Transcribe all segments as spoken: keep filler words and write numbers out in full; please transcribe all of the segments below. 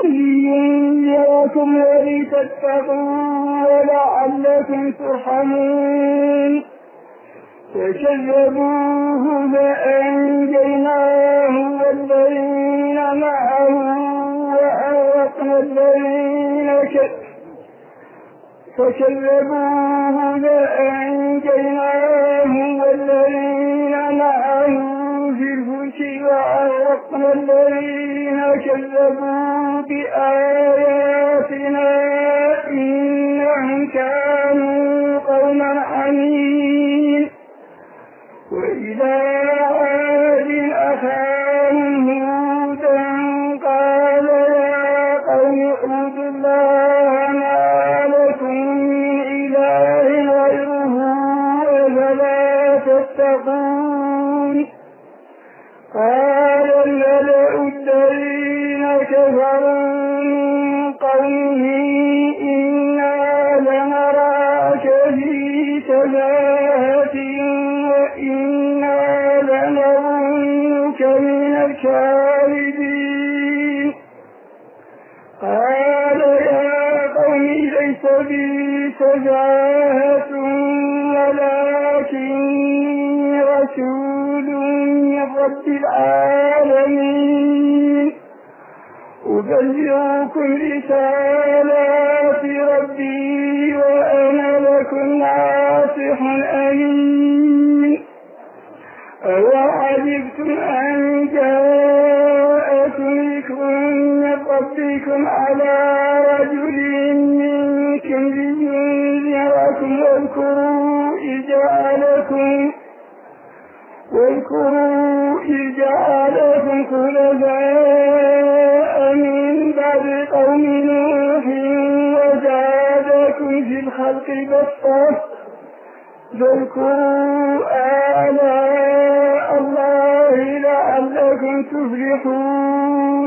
لينذركم ولتتقوا ولعلكم ترحمون. فكذبوه فأنجيناه والذين معه وأغرقنا الذين كذبوا فكذبوه فأنجيناه والذين معه في الفلك وأغرقنا الذين كذبوا بآياتنا إنهم كانوا قوما عمين. وإلى عاد أخاهم هودا قال يا قوم اعبدوا الله ما لكم من إله غيره أفلا تتقون. قال الملأ الذين كفروا من قومه إنا لنراك في سفاهة وإنا لنظنك من الكاذبين. قال يا قوم ليس بي سفاهة ولكني رسول من رب العالمين أبلغكم رسالات ربي وأنا لكم ناصح أمين. أوعجبتم أن جاءكم ذكر من ربكم على رجل منكم لينذركم واذكروا إذ جعلكم واذكروا إذ جعلكم خلفاء من بعد قوم نوح وزادكم في الخلق بسطة فاذكروا آلاء الله لعلكم تفلحون.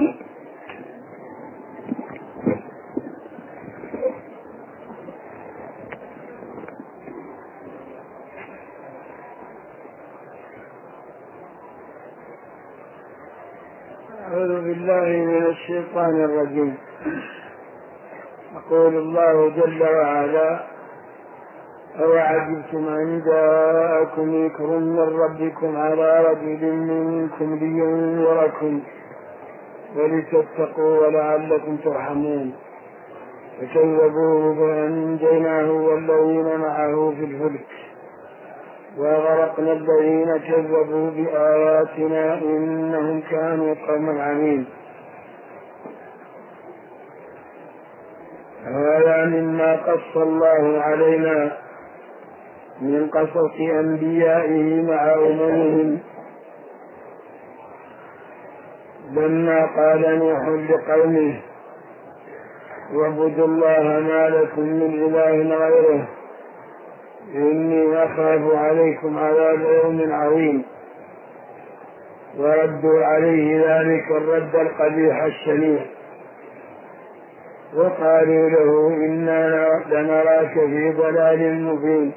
أعوذ بالله من الشيطان الرجيم. يقول الله جل وعلا أوعجبتم أن جاءكم ذكر من ربكم على رجل منكم لينذركم ولتتقوا ولعلكم ترحمون. فكذبوه فأنجيناه والذين معه في الفلك وغرقنا الذين كذبوا بآياتنا إنهم كانوا قوما عمين. هذا مما قص الله علينا من قصص أنبيائه مع أممهم لما قال نوح لقومه واعبدوا الله ما لكم من إله غيره إني أخاف عليكم عذاب يوم عظيم. وردوا عليه ذلك الرد القبيح الشنيع وقالوا له إنا لنراك في ضلال مبين.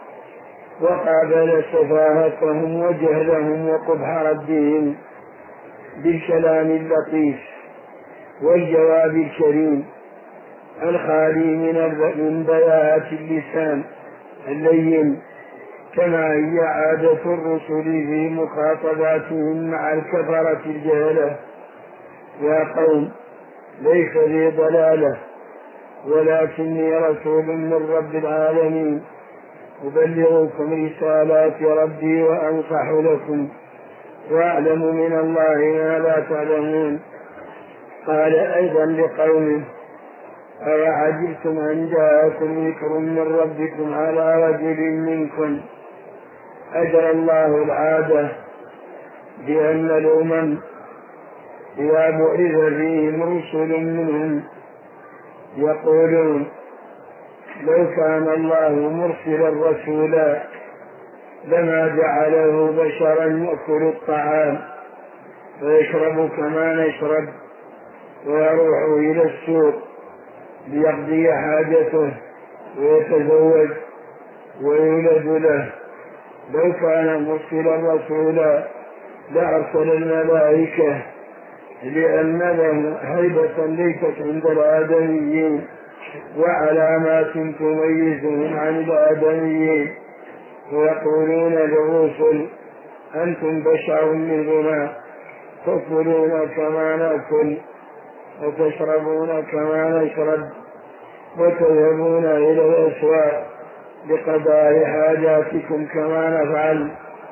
وقابل سفاهتهم وجهلهم وقبح ردهم بالكلام اللطيف والجواب الكريم الخالي من بياعة اللسان اللين كما هي عادة الرسل في مخاطباتهم مع الكفرة الجهلة. يا قوم ليس لي ضلالة ولكني رسول من رب العالمين أبلغكم رسالات ربي وأنصح لكم وأعلم من الله ما لا تعلمون. قال أيضا لقومه أوعجبتم أن جاءكم ذكر من ربكم على رجل منكم. أجرى الله العادة بأن الأمم إذا بعث فيهم رسل منهم يقولون لو كان الله مرسلا رسولا لما جعله بشرا يأكل الطعام ويشرب كما نشرب ويروح إلى السوق ليقضي حاجته ويتزوج ويولد له. لو كان مرسلا رسولا لأرسل الملائكة لأن له هيبة ليست عند الآدميين وعلامات تميزهم عن الآدميين، ويقولون للرسل أنتم بشر مثلنا تأكلون كما نأكل وتشربون كما نشرب وتذهبون إلى الأسواق لقضاء حاجاتكم كما نفعل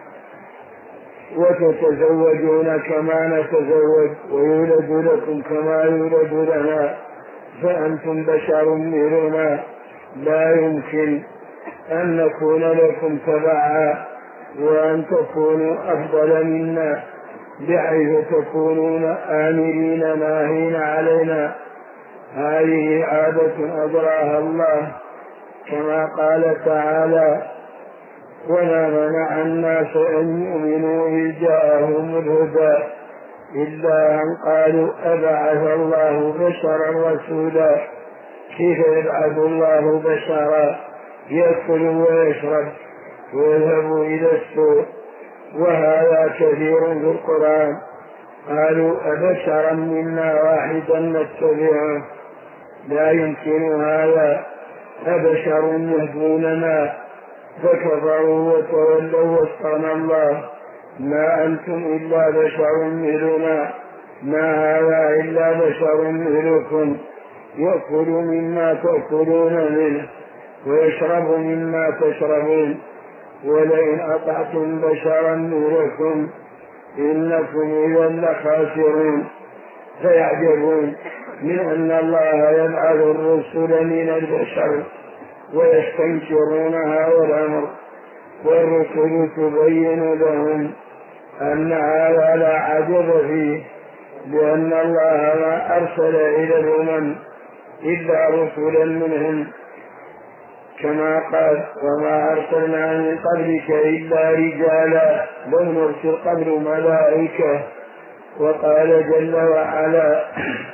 وتتزوجون كما نتزوج ويولد لكم كما يولد لنا، فأنتم بشر مثلنا لا يمكن أن نكون لكم تبعا وأن تكونوا أفضل منا بحيث تكونون آمرين ناهين علينا. هذه عادة أجراها الله كما قال تعالى وما منع الناس أن يؤمنوا إذ جاءهم الهدى إلا أن قالوا أبعث الله بشرا رسولا. كيف يبعث الله بشرا يأكل ويشرب ويذهب إلى السوق؟ وهذا كثير في القرآن. قالوا أبشرا منا واحدا نتبعه، لا يمكن هذا، أبشر يهدوننا، فكفروا وتولوا واستغنى الله. ما أنتم إلا بشر مثلنا، ما هذا إلا بشر مثلكم، يأكل مما تأكلون منه ويشرب مما تشربون، ولئن أطعتم بشرا مثلكم إنكم إذا لخاسرون. فيعجبون من أن الله يبعث الرسل من البشر ويستنكرون هذا الأمر، والرسل تبين لهم أن هذا لا عجب فيه، لأن الله ما أرسل إلى الأمم إلا رسلا منهم، كما قال وما أرسلنا من قبلك إلا رجالا لم نرسل قبل ملائكة. وقال جل وعلا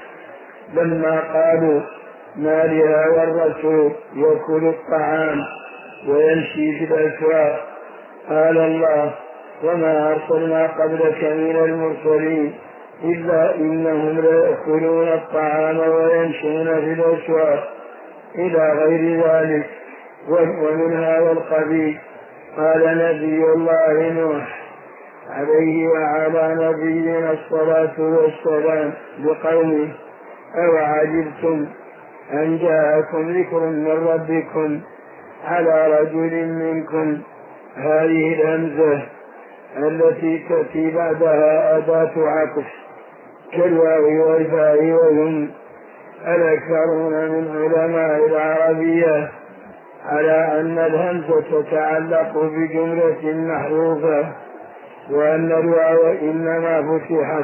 لما قالوا ما لهذا الرسول يأكل الطعام ويمشي في الأسواق قال الله وما أرسلنا قبلك من المرسلين إلا إنهم ليأكلون الطعام ويمشون في الأسواق إلى غير ذلك. ومن هذا القبيل قال نبي الله نوح عليه وعلى نبينا الصلاة والسلام لقومه أو عجبتم أن جاءكم ذكر من ربكم على رجل منكم. هذه الهمزة التي تأتي بعدها أداة عطف كالواو والفاء وهم الأكثرون من علماء العربية على أن الهمزة تتعلق بجملة محذوفة، وأن الواو إنما فتحت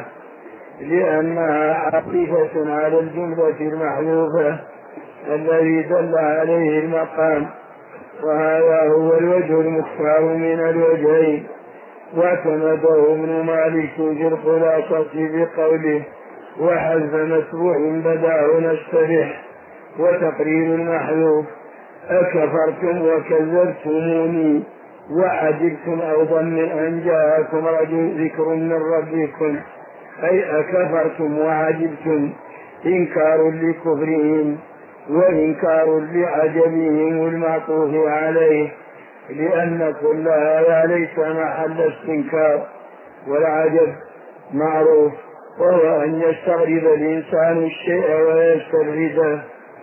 لأنها عاطفة على الجملة المحذوفة الذي دل عليه المقام، وهذا هو الوجه المختار من الوجهين. واعتمده ابن مالك في الخلاصة بقوله وحذف مسبوع بداه نسترح وتقرير المحذوف أكفرتم وكذبتموني وعجبتم أيضا من أن جاءكم رجل ذكر من ربكم، أي أكفرتم وعجبتم إنكار لكفرهم وإنكار لعجبهم المعطوف عليه، لأن كل هذا ليس محل استنكار. والعجب معروف وهو أن يستغرب الإنسان الشيء ويستبعده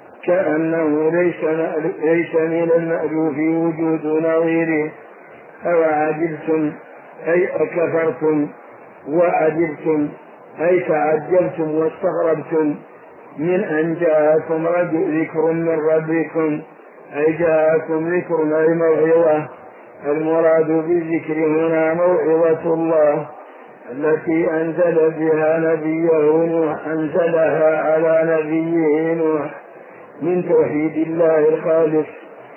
كأنه ليس ليس من المألوف وجود نظيره. أو عجبتم أي أكفرتم وعجبتم أي تعجبتم واستغربتم من أن جاءكم رجل ذكر من ربكم، أي جاءكم ذكر أي موعظة. المراد بالذكر هنا موعظة الله التي أنزل بها نبيه نوح أنزلها على نبيه نوح من توحيد الله الخالص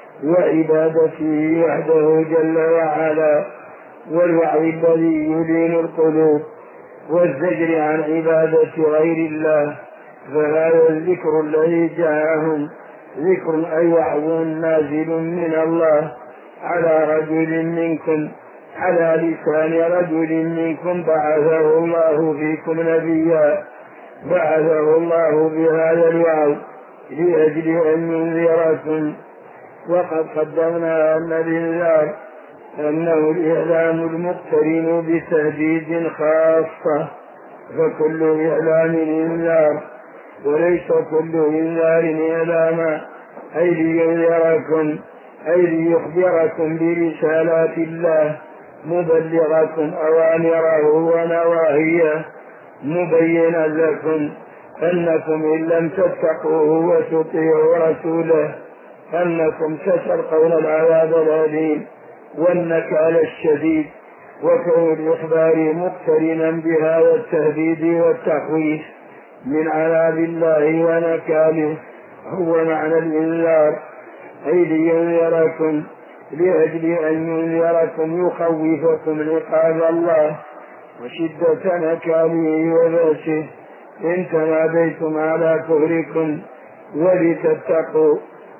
وعبادته وحده جل وعلا، والوعظ الذي يلين القلوب والزجر عن عبادة غير الله. فهذا الذكر الذي جاءهم ذكر أي وعظ نازل من الله على رجل منكم، على لسان رجل منكم بعثه الله فيكم نبيا بعثه الله بهذا الوعظ لأجل أن ينذركم. وقد قدمنا أن الإنذار أنه الإعلام المقترن بتهديد خاصة، فكل إعلام إنذار، وليس كل إنذار إعلاما، أي لينذركم أي ليخبركم برسالات الله مبلغكم أوامره ونواهيه مبينا لكم أنكم إن لم تتقوه وتطيعوا رسوله أنكم ستلقون العذاب الأليم والنكال الشديد. وكون الإخبار مقترنا بهذا التهديد والتخويف من عذاب الله ونكاله هو معنى الإنذار، أي لينذركم لأجل أن ينذركم يخوفكم عقاب الله وشدة نكاله وبأسه إن تناديتم على كفركم، ولتتقوا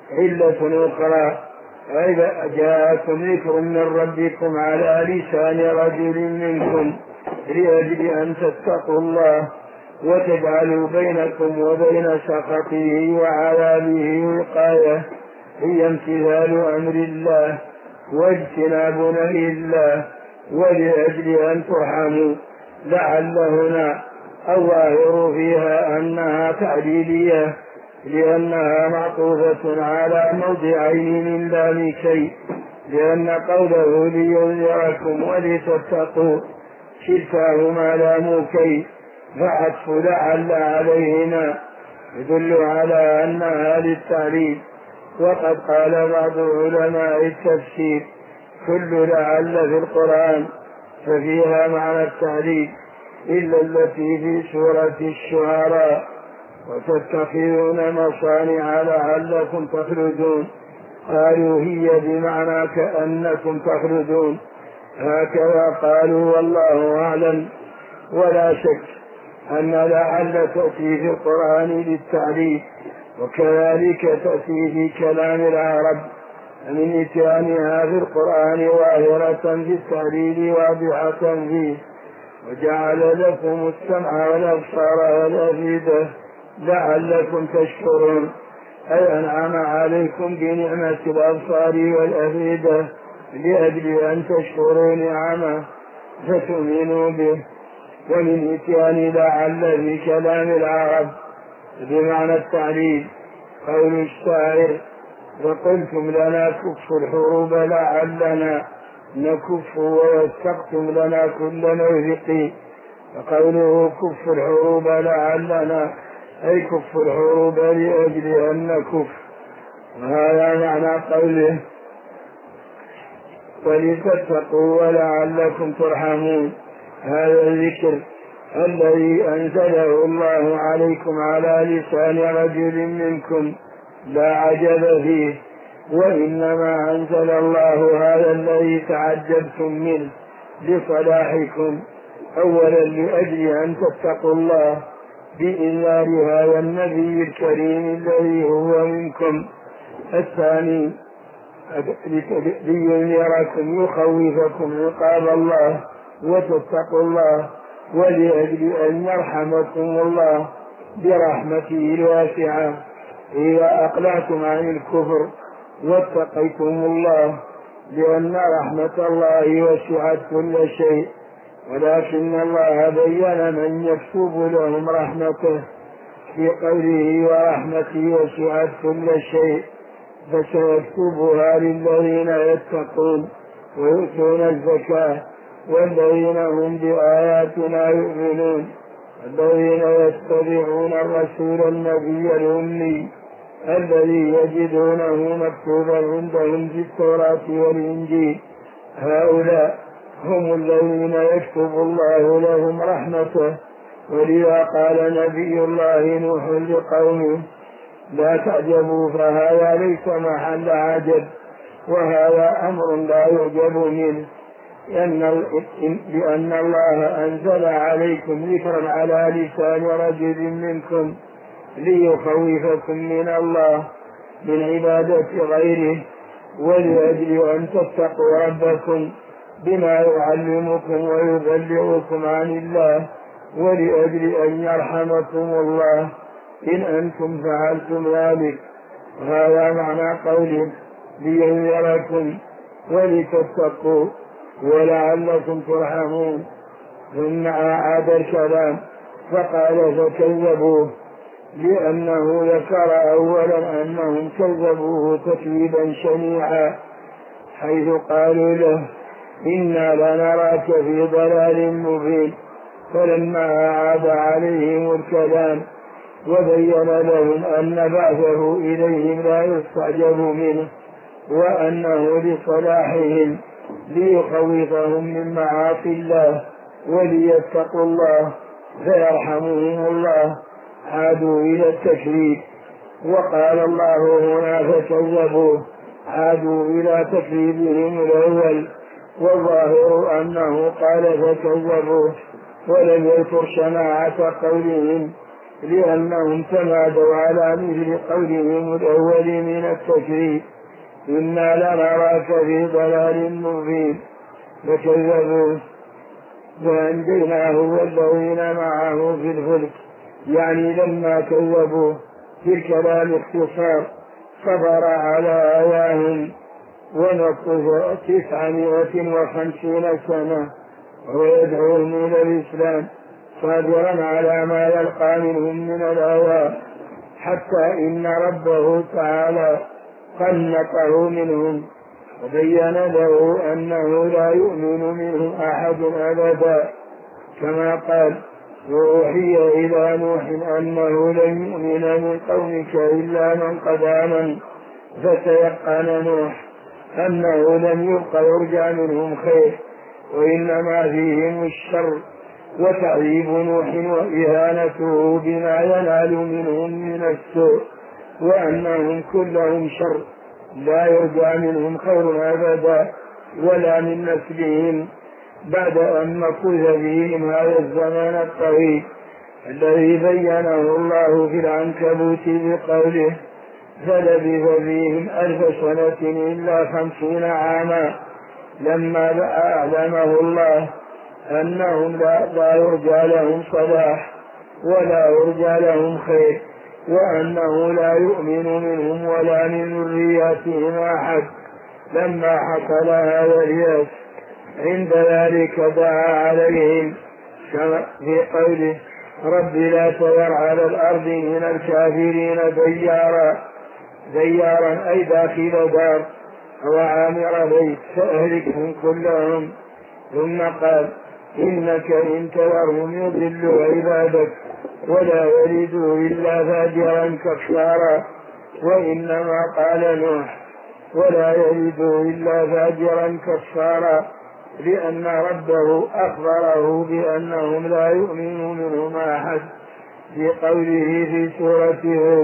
علة أخرى إذا جاءكم ذكر من ربكم على لسان رجل منكم لأجل أن تتقوا الله وتجعلوا بينكم وبين سخطه وعذابه وقاية، هي امتثال أمر الله واجتناب نهي الله، ولأجل أن ترحموا. لعل هنا الظاهر فيها أنها تعليلية لأنها معطوفة على موضعين من باب شيء، لأن قوله لينذركم ولتتقوا كلتاهما لام كي، فعطف لعل عليهما يدل على أنها للتعليل. وقد قال بعض علماء التفسير كل لعل في القرآن ففيها معنى التعليل إلا التي في سورة الشعراء وتتخذون مصانع لعلكم تخلدون، قالوا هي بمعنى كأنكم تخلدون، هكذا قالوا والله أعلم. ولا شك أن لعل تأتي في القرآن للتعليل، وكذلك تأتي في كلام العرب من إتيانها في القرآن ظاهرة في التعليل واضحة فيه. وجعل لكم السمع والأبصار والأفئدة لعلكم تشكرون، أي أنعم عليكم بنعمة الأبصار والأفئدة لأجل أن تشكروا نعمه فتؤمنوا به. ومن إتيان لعل في كلام العرب بمعنى التعليل قول الشاعر وقلتم لنا كف الحروب لعلنا نكف ووثقتم لنا كل موثق، فقوله كف الحروب لعلنا أي كف الحروب لأجل أن نكف. وهذا معنى قوله ولتتقوا ولعلكم ترحمون. هذا الذكر الذي أنزله الله عليكم على لسان رجل منكم لا عجب فيه، وإنما أنزل الله هذا الذي تعجبتم منه لصلاحكم، أولا لأجل أن تتقوا الله بإنذار هذا النبي الكريم الذي هو منكم، الثاني لينذركم يخوفكم عقاب الله وتتقوا الله، ولأجل أن يرحمكم الله برحمته الواسعة إذا أقلعتم عن الكفر واتقيتم الله، لأن رحمة الله وسعت كل شيء، ولكن الله بين من يكتب لهم رحمته في قوله ورحمته وسعت كل شيء، فسيكتبها للذين يتقون ويؤتون الزكاة والذين هم بآياتنا يؤمنون، الذين يتبعون الرسول النبي الأمي الذي يجدونه مكتوبا عندهم في التوراة والإنجيل، هؤلاء هم الذين يكتب الله لهم رحمته. ولذا قال نبي الله نوح لقومه لا تعجبوا فهذا ليس محل عجب، وهذا أمر لا يعجب منه، لأن الله أنزل عليكم ذكرا على لسان رجل منكم ليخوفكم من الله من عبادة غيره، ولأجل أن تتقوا ربكم بما يعلمكم ويبلغكم عن الله ولأجل أن يرحمكم الله إن أنتم فعلتم ذلك. هذا معنى قوله لينذركم ولتتقوا ولعلكم ترحمون. ثم أعاد الكلام فقال فكذبوه، لأنه ذكر أولا أنهم كذبوه تكذيبا شنيعا، حيث قالوا له إنا لنراك في ضلال مبين. فلما أعاد عليهم الكلام وبين لهم أن بعثه إليهم لا يستعجب منه، وأنه لصلاحهم ليخوفهم من معاصي الله وليتقوا الله فيرحمهم الله، عادوا إلى التكذيب. وقال الله هنا فكذبوه، عادوا إلى تكذيبهم الأول، والظاهر أنه قال فكذبوه ولم يذكر شناعة قولهم، لأنهم تمادوا على مثل قولهم الأول من التكذيب إنا لنراك في ضلال مبين. فكذبوه فأنجيناه والذين معه في الفلك، يعني لما كذبوه في الكلام اختصار صبر على آياهم ونقص تسعمائة وخمسين سنة ويدعوهم إلى الإسلام صابرا على ما يلقى منهم من الآيات، حتى إن ربه تعالى قنطه منهم وبين له أنه لا يؤمن منهم أحد أبدا، كما قال وأوحي إلى نوح أنه لن يؤمن من قومك إلا من قد آمن. فتيقن نوح أنه لم يبق يرجى منهم خير، وإنما فيهم الشر، وتعذيب نوح وإهانته بما ينال منهم من السوء، وأنهم كلهم شر لا يرجى منهم خير أبدا ولا من نسلهم، بعد أن مكث فيهم هذا الزمان الطويل الذي بينه الله في العنكبوت بقوله فلبث فيهم ألف سنة إلا خمسين عاما، لما أعلمه الله أنهم لا يرجى لهم صلاح ولا يرجى لهم خير، وأنه لا يؤمن منهم ولا من ذرياتهم أحد. لما حصل هذا الياس عند ذلك دعا عليهم كما في قوله رب لا تذر على الأرض من الكافرين ديارا، ديارا أي داخل دار أو عامر بيت فأهلكهم كلهم. ثم قال إنك إن تذرهم يضلوا عبادك ولا يلدوا إلا فاجرا كفارا. وإنما قال نوح ولا يلدوا إلا فاجرا كفارا لأن ربه أخبره بأنهم لا يؤمن منهم أحد في قوله في سورة هود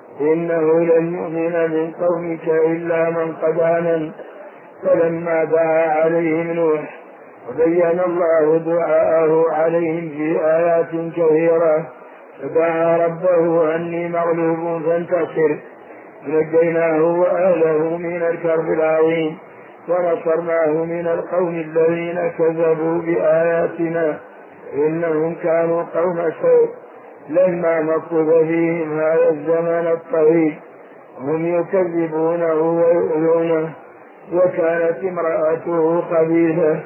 إنه لن يؤمن من قومك إلا من قد آمن. فلما دعا عليهم نوح وبين الله دعاءه عليهم في آيات كثيرة فدعا ربه أني مغلوب فانتصر، فنجيناه وأهله من الكرب العظيم ونصرناه من القوم الذين كذبوا بآياتنا إنهم كانوا قوم سوء. لما مكث فيهم هذا الزمن الطويل هم يكذبونه ويؤذونه، وكانت امرأته خبيثة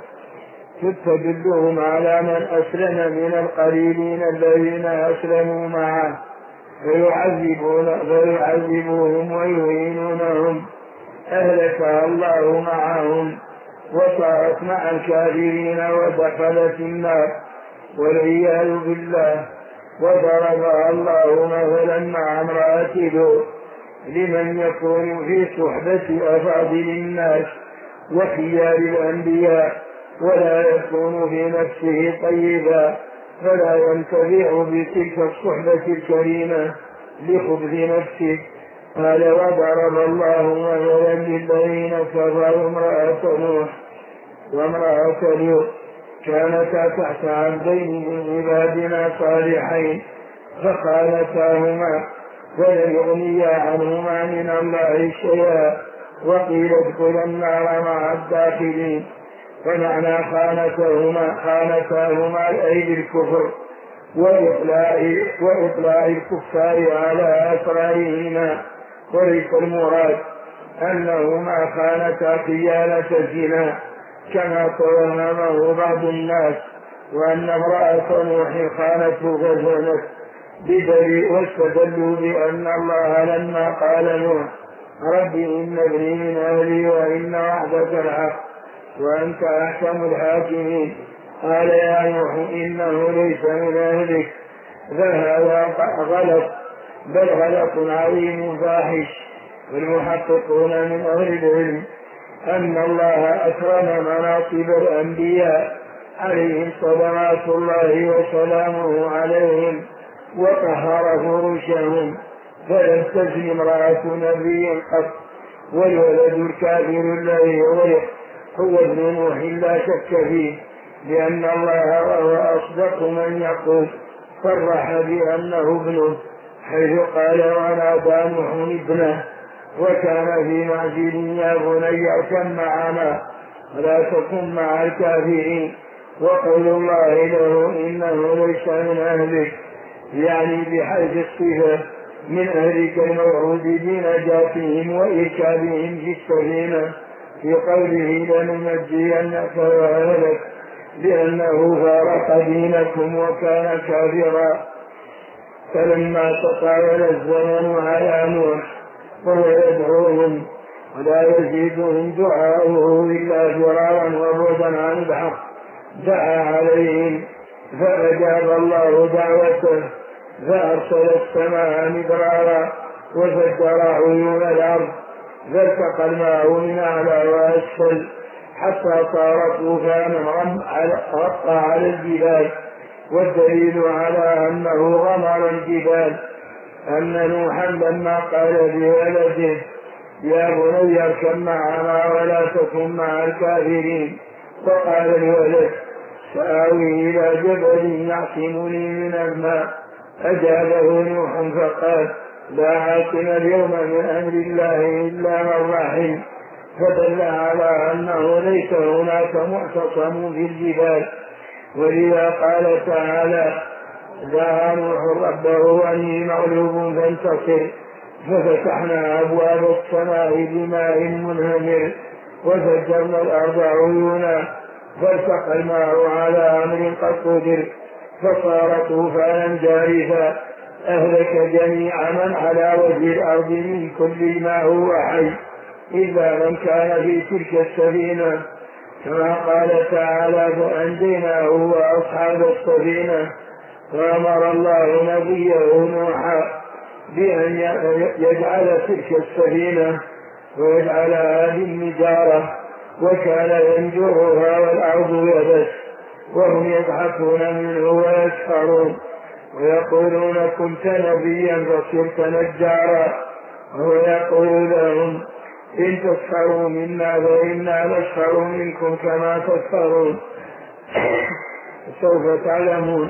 تستدلهم على من أسلم من القليلين الذين أسلموا معه فيعذبون فيعذبوهم ويهينونهم، أهلكها الله معهم وصارت مع الكافرين ودخلت النار والعياذ بالله. وضربها الله مثلا مع امرأة لوط لمن يكون في صحبة أفاضل الناس وخيار الأنبياء ولا يكون في نفسه طيبا فلا ينتفع بتلك الصحبة الكريمة لخبث نفسه. قال وضرب الله مثلا للذين كفروا امرأة نوح وامرأة لوط كانتا تحت عبدين من عبادنا صالحين فخانتاهما ولم يغنيا عنهما من الله شيئا وقيل ادخلا النار مع الداخلين. فمعنى خانتاهما خانتاهما أي بالكفر وإطلاع, وإطلاع الكفار على أسرارهما، وليس المراد أنهما خانتا خيانة الزنا كما توهمه بعض الناس، وأن امرأة نوح خانته فزنت بدليل، واستدلوا بأن الله لما قال نوح رب إن ابني من أهلي وإن وعدك الحق وأنت أحكم الحاكمين قال يا نوح إنه ليس من أهلك، فهذا غلط، بل غلط عظيم فاحش. والمحققون من أهل العلم أن الله أكرم مناصب الأنبياء عليهم صلوات الله وسلامه عليهم وطهر فرشهم، فلم تزن امرأة نبي قط، والولد الكافر الذي هو ابن نوح لا شك فيه، لأن الله وهو أصدق من يقول صرح بأنه ابنه، حيث قال ونادى نوح ابنه، وكان في معزل يا بني اركب معنا ولا تكن مع الكافرين. وقول الله له إنه ليس من أهلك يعني بحيث الصفة من أهلك الموعود بنجاتهم وإركابهم في السفينة، في قوله لننجينك وأهلك لأنه فارق دينكم وكان كافرا. فلما تطاول الزمن على نوح وهو يدعوهم ولا يزيدهم دعاؤه إلا فرارا وبعدا عن الحق دعا عليهم، فأجاب الله دعوته فأرسل السماء مدرارا وفجر عيون الأرض فالتقى الماء من أعلى وأسفل حتى صار طوفانا غطى على الجبال. والدليل على أنه غمر الجبال أن نوحا لما قال لولده يا بني اركب معنا ولا تكن مع الكافرين، وقال الولد سآوي إلى جبل يعصمني من الماء، أجابه نوح فقال لا عاصم اليوم من أمر الله إلا من رحم، فدل على أنه ليس هناك معتصم في الجبال. ولذا قال تعالى دعا نوح ربه أني مغلوب فانتصر، ففتحنا أبواب السماء بماء منهمر وفجرنا الأرض عيونا فالتقى الماء على أمر قد قدر فصار طوفانا جارفا أهلك جميع من على وجه الأرض من كل ما هو حي إلا من كان في تلك السفينة، كما قال تعالى فأنجيناه وأصحاب السفينة. وأمر الله نبيه نوحا بأن يجعل تلك السفينة ويجعلها بالنجارة وكان ينجرها والأرض يبس، وهم يضحكون منه ويسخرون ويقولون كنت نبيا فصرت نجارا، وهو يقول لهم إن تسخروا منا فإنا نسخر منكم كما تسخرون سوف تعلمون.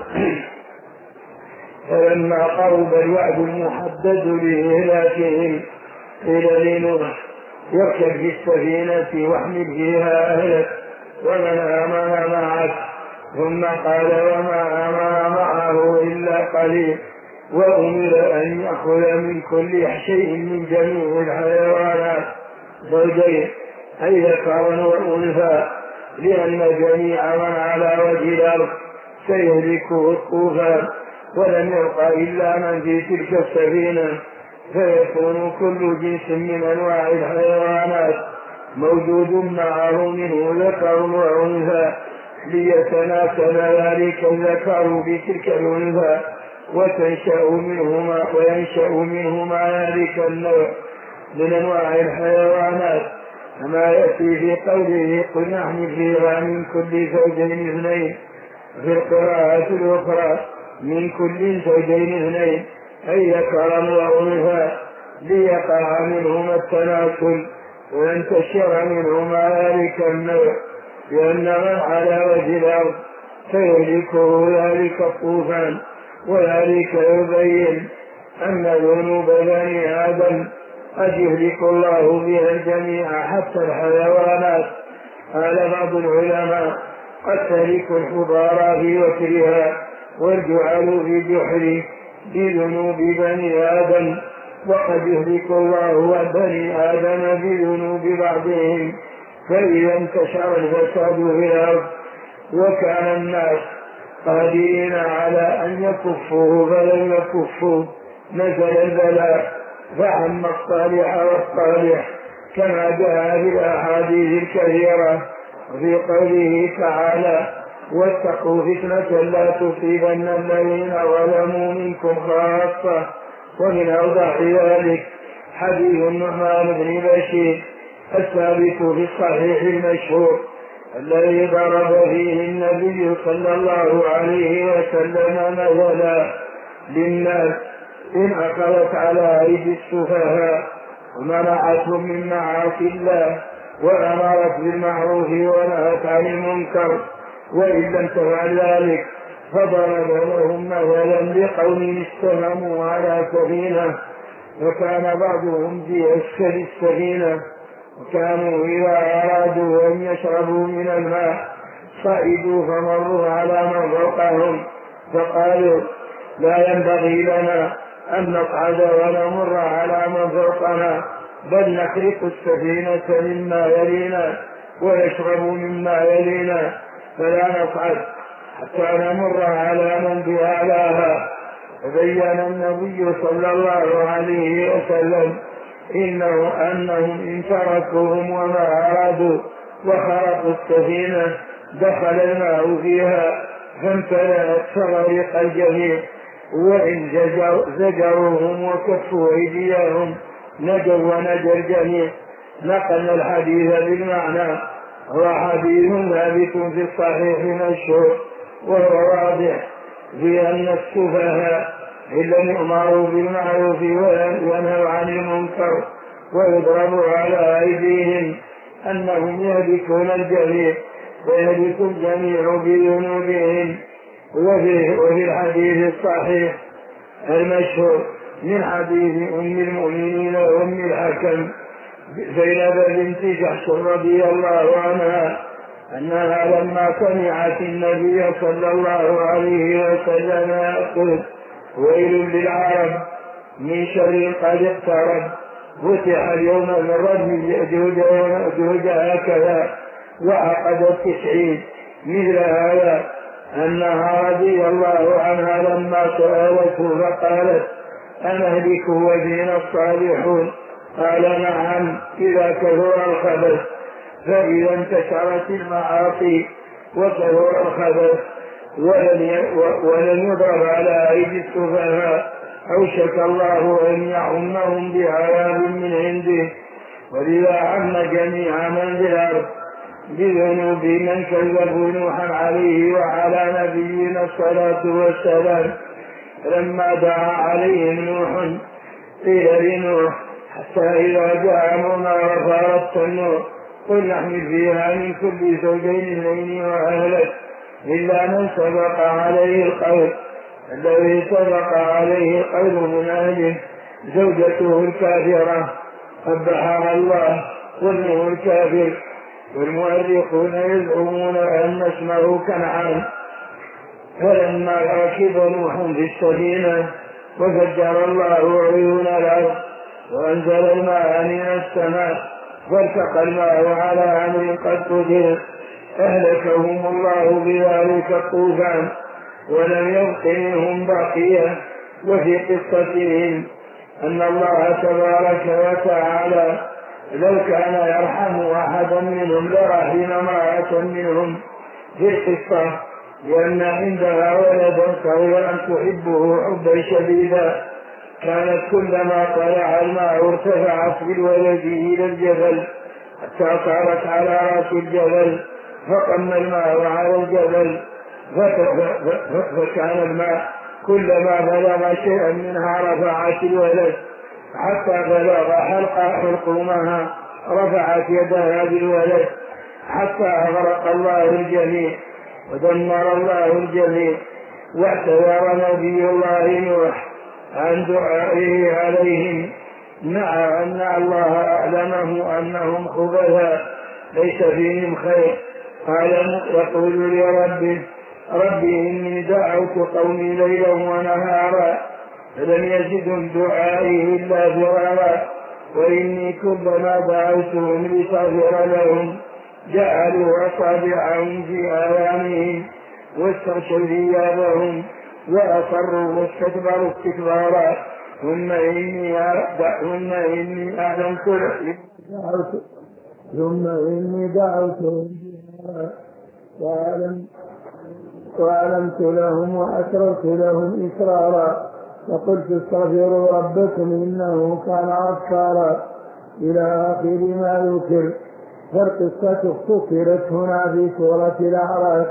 فلما قرب الوعد المحدد لإهلاكهم قيل لنوح يركب في السفينة واحمل فيها أهلك ومن آمن معك، ثم قال وما آمن معه إلا قليل، وأمر أن يأخذ من كل شيء من جميع الحيوانات زوجين أي ذكرا وأنثى، لأن جميع من على وجه الأرض سيهلكه الطوفان ولم يبق إلا من في تلك السفينة، فيكون كل جنس من أنواع الحيوانات موجود معه منه ذكر وأنثى ليتناسل ذلك الذكر بتلك الأنثى وتنشأ منهما وينشأ منهما ذلك النوع من أنواع الحيوانات، كما يأتي في قوله قل نحمل فيها من كل زوجين اثنين، في القراءة الأخرى من كل زوجين اثنين أي ذكرا وأنثى ليقع منهما التناسل وينتشر منهما ذلك النوع، لأن من على وجه الأرض سيهلكه ذلك الطوفان. وذلك يبين أن ذنوب بني آدم قد يهلك الله بها الجميع حتى الحيوانات. قال بعض العلماء قد تهلك الحضارة في وكرها والجعل في جحره بذنوب بني آدم، وقد يهلك الله بني آدم بذنوب بعضهم، فإذا انتشر الفساد في الأرض وكان الناس قادرين على أن يكفوه فلم يكفوه نزل البلاء فعم الصالح والصالح، كما جاء في الأحاديث الكثيرة وفي قوله تعالى: واتقوا فتنة لا تصيبن الذين ظلموا منكم خاصة. ومن أوضح ذلك حديث النعمان بن بشير الثابت في الصحيح المشهور الذي ضرب فيه النبي صلى الله عليه وسلم مثلا للناس: إن أخذت على أيدي السفهاء ومنعتهم من معاصي الله وأمرت بالمعروف ونهت عن المنكر، وإن لم تفعل ذلك فضرب لهم مثلا بقوم استهموا على سفينة، وكان بعضهم في أسفل السفينة، وكانوا إذا أرادوا أن يشربوا من الماء صعدوا فمروا على من فوقهم فقالوا: لا ينبغي لنا أن نصعد ونمر على من فوقنا، بل نخرق السفينة مما يلينا ويشرب مما يلينا، فلا نصعد حتى نمر على من بأعلاها. فبين النبي صلى الله عليه وسلم إنه أنهم إن تركوهم وما أرادوا وخرقوا السفينة دخل الماء فيها فامتلأت فغرق الجميع، وإن زجروهم وكفوا أيديهم نجوا ونجا الجميع. نقلنا الحديث بالمعنى، هو حديث ثابت في الصحيح مشهور، وهو واضح في أن السفهاء إن لم يؤمروا بالمعروف وينهوا عن المنكر ويضربوا على أيديهم أنهم يهلكون الجميع ويهلك الجميع بذنوبهم. وفي, وفي الحديث الصحيح المشهور من حديث أم المؤمنين أم الحكم زينب بنت جحش رضي الله عنها أنها لما سمعت النبي صلى الله عليه وسلم يقول: ويل للعرب من شر قد اقترب، فتح اليوم من رجم يأجوج ومأجوج هكذا، وعقدت تسعين مثل هذا، أنها رضي الله عنها لما سألته فقالت: أنهلك وفينا الصالحون؟ قال: نعم، إذا كثر الخبث. فإذا انتشرت المعاصي وكثر الخبث ولن يضرب على أيدي السفهاء أوشك الله أن يعمهم بعذاب من عنده. ولذا عم جميع من في الأرض بذنوب من كذبوا نوحا عليه وعلى نبينا الصلاة والسلام. لما دعا عليهم نوح قيل لنوح: حتى إذا جاء أمرنا وفارت النور قل نحمل فيها من كل زوجين اثنين وأهلك إلا من سبق عليه القول. الذي سبق عليه القول من أهله زوجته الكافرة قبحها الله وابنه الكافر. والمؤرخون يزعمون أن اسمه كنعان. فلما ركب نوح في السفينة وفجر الله عيون الأرض وأنزل الماء من السماء فالتقى الماء على أمر قد قدر أهلكهم الله بذلك الطوفان ولم يبق منهم بقية. وفي قصتهم أن الله تبارك وتعالى لو كان يرحم أحدا منهم لرحم امرأة منهم في القصة، لأن عندها ولدا صغيرا تحبه حبا شديدا، كانت كلما طلع الماء ارتفعت بالولد إلى الجبل حتى صارت على رأس الجبل فقم الماء على الجبل، فكان الماء كلما بلغ شيئا منها رفعت الولد حتى بلغ حلق حلقومها رفعت يدها بالولد حتى أغرق الله الجميع ودمر الله الجميع. واعتذر نبي الله نوح عن دعائه عليهم مع أن الله أعلمه أنهم خبثاء ليس فيهم خير. قال: يقول لربه: رب إني دعوت قومي ليلا ونهارا فلم يزدهم دعائي إلا فرارا وإني كلما دعوتهم لتغفر لهم جعلوا أصابعهم في آذانهم واستغشوا ثيابهم وأصروا واستكبروا استكبارا ثم إني ثم إني أعلمت ثم إني دعوتهم وأعلم وأعلمت لهم وأسررت لهم إسرارا فقلت استغفروا ربكم إنه كان غفارا إلى آخر ما ذكر. فالقصة اختصرت هنا في سورة الأعراف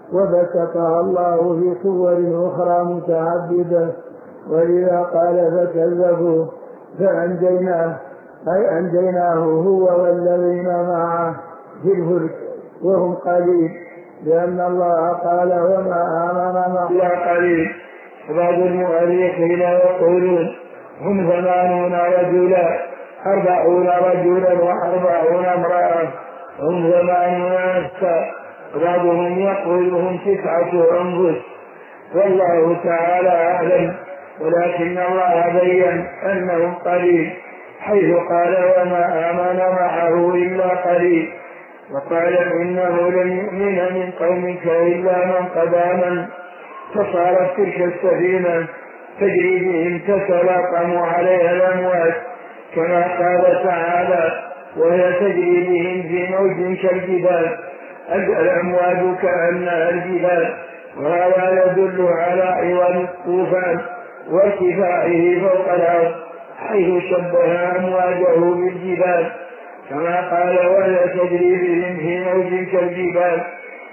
وبسطها الله في صور أخرى متعددة، وإذا قال فكذبوه فأنجيناه أي أنجيناه هو والذين معه في الفلك وهم قليل، لأن الله قال وما آمن معه قليل. بعض المؤرخين يقولون هم ثمانون رجلا أربعون رجلا وأربعون امرأة، هم ثمانون نفسا. بعضهم يقول هم تسعة أنفس، والله تعالى أعلم، ولكن الله بين أنهم قليل حيث قال وما آمن معه إلا قليل، وقال إنه لن يؤمن من قومك إلا من قد آمن. فصارت تلك السفينة تجري بهم تتلاطم عليها الأمواج كما قال تعالى وهي تجري بهم في موج كالجبال الأمواج كأنها الجبال. وهذا يدل على عوام الطوفان وارتفاعه فوق الأرض حيث شبه أمواجه بالجبال كما قال وهي تجري بهم في موج كالجبال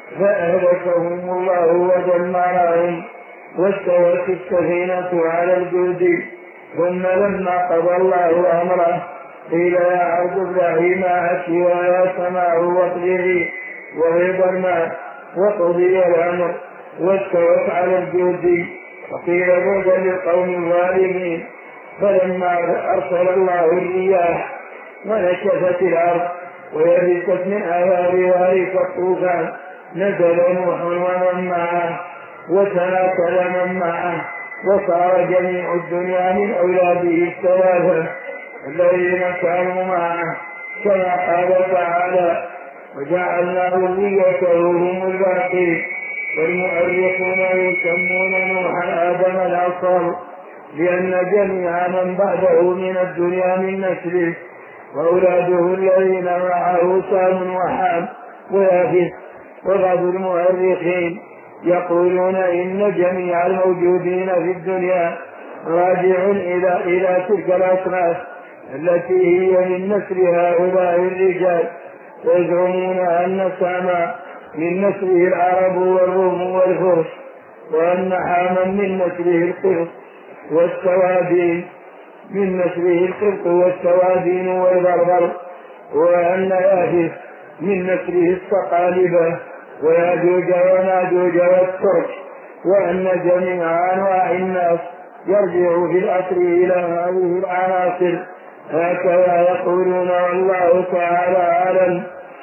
فأهلكهم الله ودمرهم. واستوت السفينة على الجود ثم لما قضى الله أمره قيل يا أرض ابلعي ماءك ويا سماء واقلعي وغيض الماء وقضي الأمر واستوت على الجود وقيل بعدا للقوم الظالمين. فلما أرسل الله الرياح ونشفت الأرض ويبست من آثار ذلك الطوفان نزل نوح ومن معه وتناكل من معه وصار جميع الدنيا من أولاده الثلاثة الذين كانوا معه كما قال تعالى وجعلنا ذريته هم الباقين. والمؤرخون يسمون نوحا آدم الأصغر لأن جميع من بعده من الدنيا من نسله، وأولاده الذين معه سام وحام ويافث. وبعض المؤرخين يقولون إن جميع الموجودين في الدنيا راجع إلى إلى تلك الأصناف التي هي من نسل هؤلاء الرجال، ويزعمون أن سام من نسله العرب والروم والفرس، وأن حاما من نسله القبط والسوادين من نسله القبط والسوادين والبربر، وأن يافث من نسله الصقالبة وياجوج وماجوج والترك، وأن جميع أنواع الناس يرجع في الأصل إلى هذه العناصر. هكذا يقولون والله تعالى أعلم.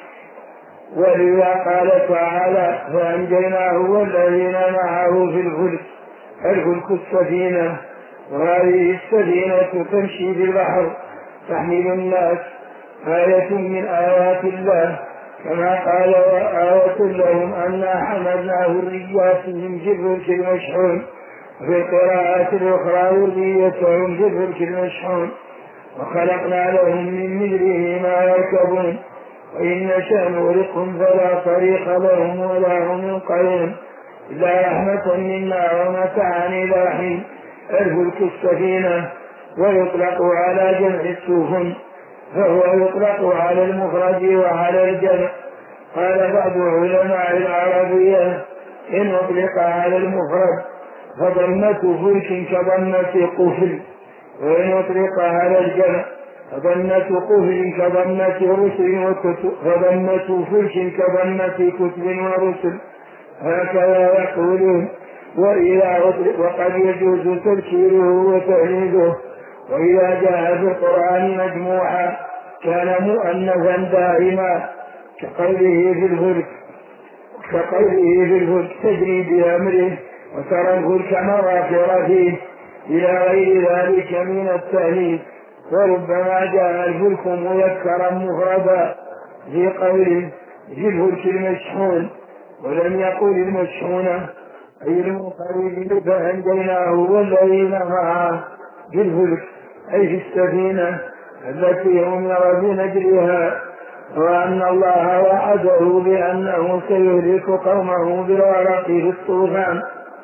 ولذا قال تعالى فأنجيناه والذين معه في الفلك الفلك السفينة. وهذه السفينة تمشي في البحر تحمل الناس آية من آيات الله كما قال وآية لهم أنا حملناه الرياسهم في الفلك المشحون، وفي القراءات الأخرى ذريتهم في الفلك المشحون وخلقنا لهم من مثله ما يركبون وإن نشأ نغرقهم فلا طريق لهم ولا هم ينقذون إلا رحمة منا ومتاعا إلى حين. الفلك السفينة ويطلق على جمع السفن، فهو يطلق على المفرد وعلى الجمع. قال بعض علماء العربية إن أطلق على المفرد فضمة فلك كضمة قفل، وإن أطلق على الجمع فضمة قفل كضمة رسل وكتب فضمة فلك كضمة كتب ورسل. هكذا يقولون. وإذا أطلق وقد يجوز تذكيره وتأنيثه، وإذا جاء في القرآن مجموعا كان مؤنثا دائما كقوله في الفلك كقوله في الفلك تجري بأمره وترى الفلك مواخر فيه إلى غير ذلك من التهليل. وربما جاء الفلك مذكرا مفردا في قوله في الفلك المشحون، ولم يقل المشحون أي المنقلب، فأنجيناه والذين معه في الفلك أي في السفينة التي أمر بنجرها، وأن الله وعده بأنه سيهلك قومه بالغرق في الطوفان.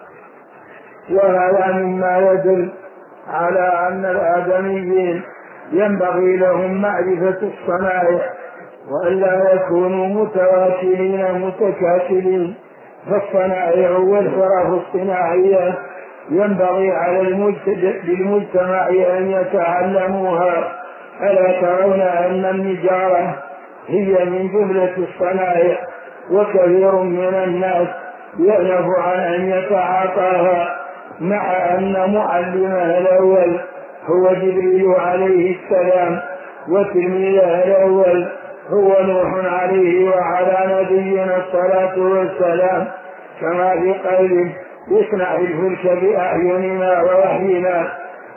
وهذا مما يدل على أن الآدميين ينبغي لهم معرفة الصنائع وألا يكونوا متواكلين متكاسلين. فالصنائع والحرف الصناعية ينبغي على المجتمع أن يتعلموها. ألا ترون أن النجارة هي من جملة الصنائع، وكثير من الناس يأنف عن أن يتعاطاها، مع أن معلمها الأول هو جبريل عليه السلام، وتلميذه الأول هو نوح عليه وعلى نبينا الصلاة والسلام، كما في قوله يصنع الفلك بأعيننا ووحينا.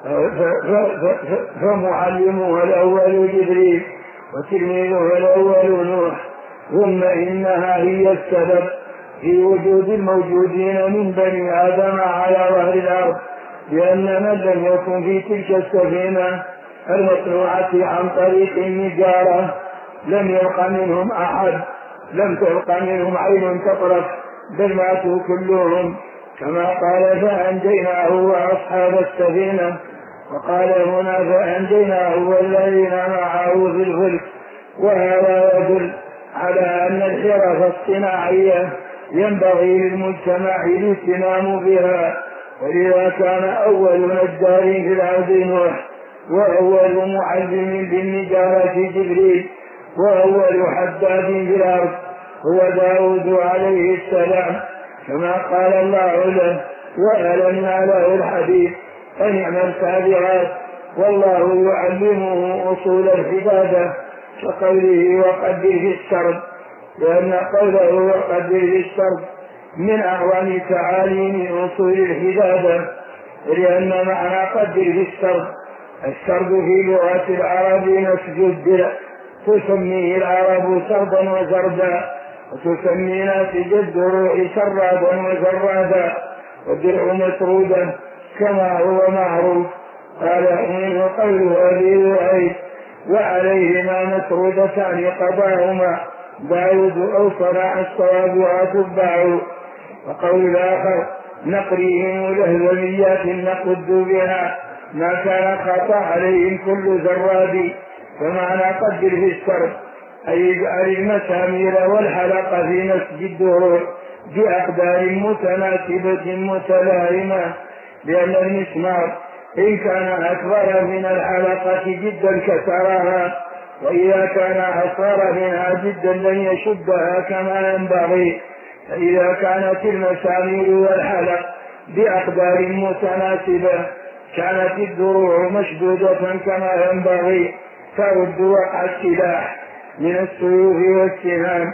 فمعلمه الأول جبريل وتلميذه الأول نوح. ثم إنها هي السبب في وجود الموجودين من بني آدم على ظهر الأرض، لأن من لم يكن في تلك السفينة المصنوعة عن طريق النجارة لم يبق منهم أحد، لم تبق منهم عين تطرف، بل ماتوا كلهم، كما قال فأنجيناه وأصحاب السفينة. وقال هنا فأنجيناه والذين معه في الفلك. وهذا يدل على أن الحرف الصناعية ينبغي للمجتمع الاهتمام بها، ولذا كان أول نجار في الأرض نوح، وأول معلم بالنجارة جبريل، وأول حداد في الأرض هو داود عليه السلام، كما قال الله له وألنا له الحديد أن يعمل سابغات، والله يعلمه أصول الحدادة، كقوله وقدر في السرد، لأن قوله وقدر في السرد من أعوان تعاليم أصول الحدادة، لأن معنى قدر في السرد السرد في لغة العرب نسج الدرع، تسميه العرب سردا وزردا، وتسمي ناسج الدروع سرادا وزرادا، والدرع مسرودا كما هو معروف. قال منه قول أبي ذؤيب وعليهما مسرودتان قضاهما داود أو صنع الصواب وأتبعه. وقول الآخر نقريهم لهذميات نقد بها ما كان خطأ عليهم كل زراد. فمعنى قدر في السرد أي اجعل المسامير والحلقة في نسج الدروع بأقدار متناسبة متلائمة، لأن المسمار إن كان أكبر من الحلقة جدا كسرها، وإذا كان أصغر منها جدا لن يشدها كما ينبغي. فإذا كانت المسامير والحلق بأقدار متناسبة كانت الدروع مشدودة كما ينبغي، ترد وقع السلاح من السيوف والسهام.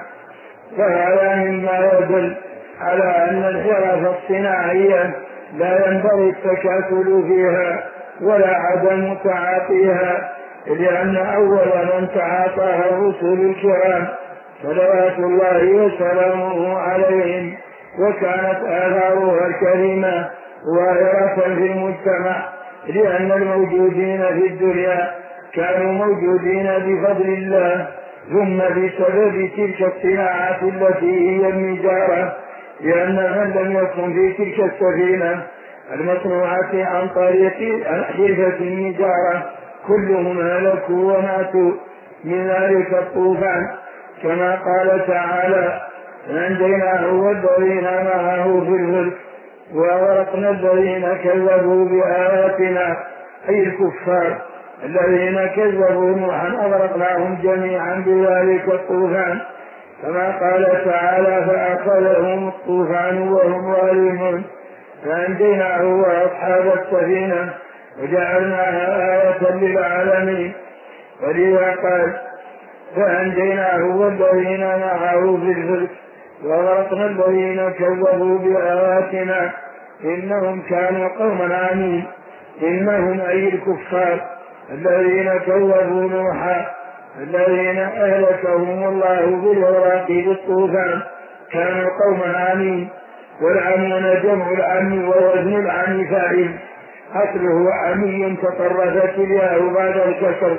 فهذا مما يدل على أن الحرف الصناعية لا ينبغي التكاسل فيها ولا عدم تعاطيها، لأن أول من تعاطاها الرسل الكرام صلوات الله وسلامه عليهم، وكانت آثارها الكريمة ظاهرة في المجتمع، لأن الموجودين في الدنيا كانوا موجودين بفضل الله، ثم بسبب تلك الصناعة التي هي النجارة، لأن من لم يكن في تلك السفينة المصنوعة عن طريق حرفة النجارة كلهم هلكوا وماتوا من ذلك الطوفان، كما قال تعالى فأنجيناه والذين معه في الفلك وأغرقنا الذين كذبوا بآياتنا، أي الكفار الذين كذبوا نوحا أغرقناهم جميعا بذلك الطوفان، كما قال تعالى فأخذهم الطوفان وهم ظالمون فأنجيناه وأصحاب السفينة وجعلناها آية للعالمين. ولذا قال فأنجيناه والذين معه في الفلك وأغرقنا الذين كذبوا بآياتنا إنهم كانوا قوما عمين. إنهم أي الكفار الذين كذبوا نوحا الذين أهلكهم الله بالغرق بالطوفان كانوا قوما عمين. والعمون جمع العمي ووزن العمي فاعل، أصله عمي تطرفت الياء بعد الكسر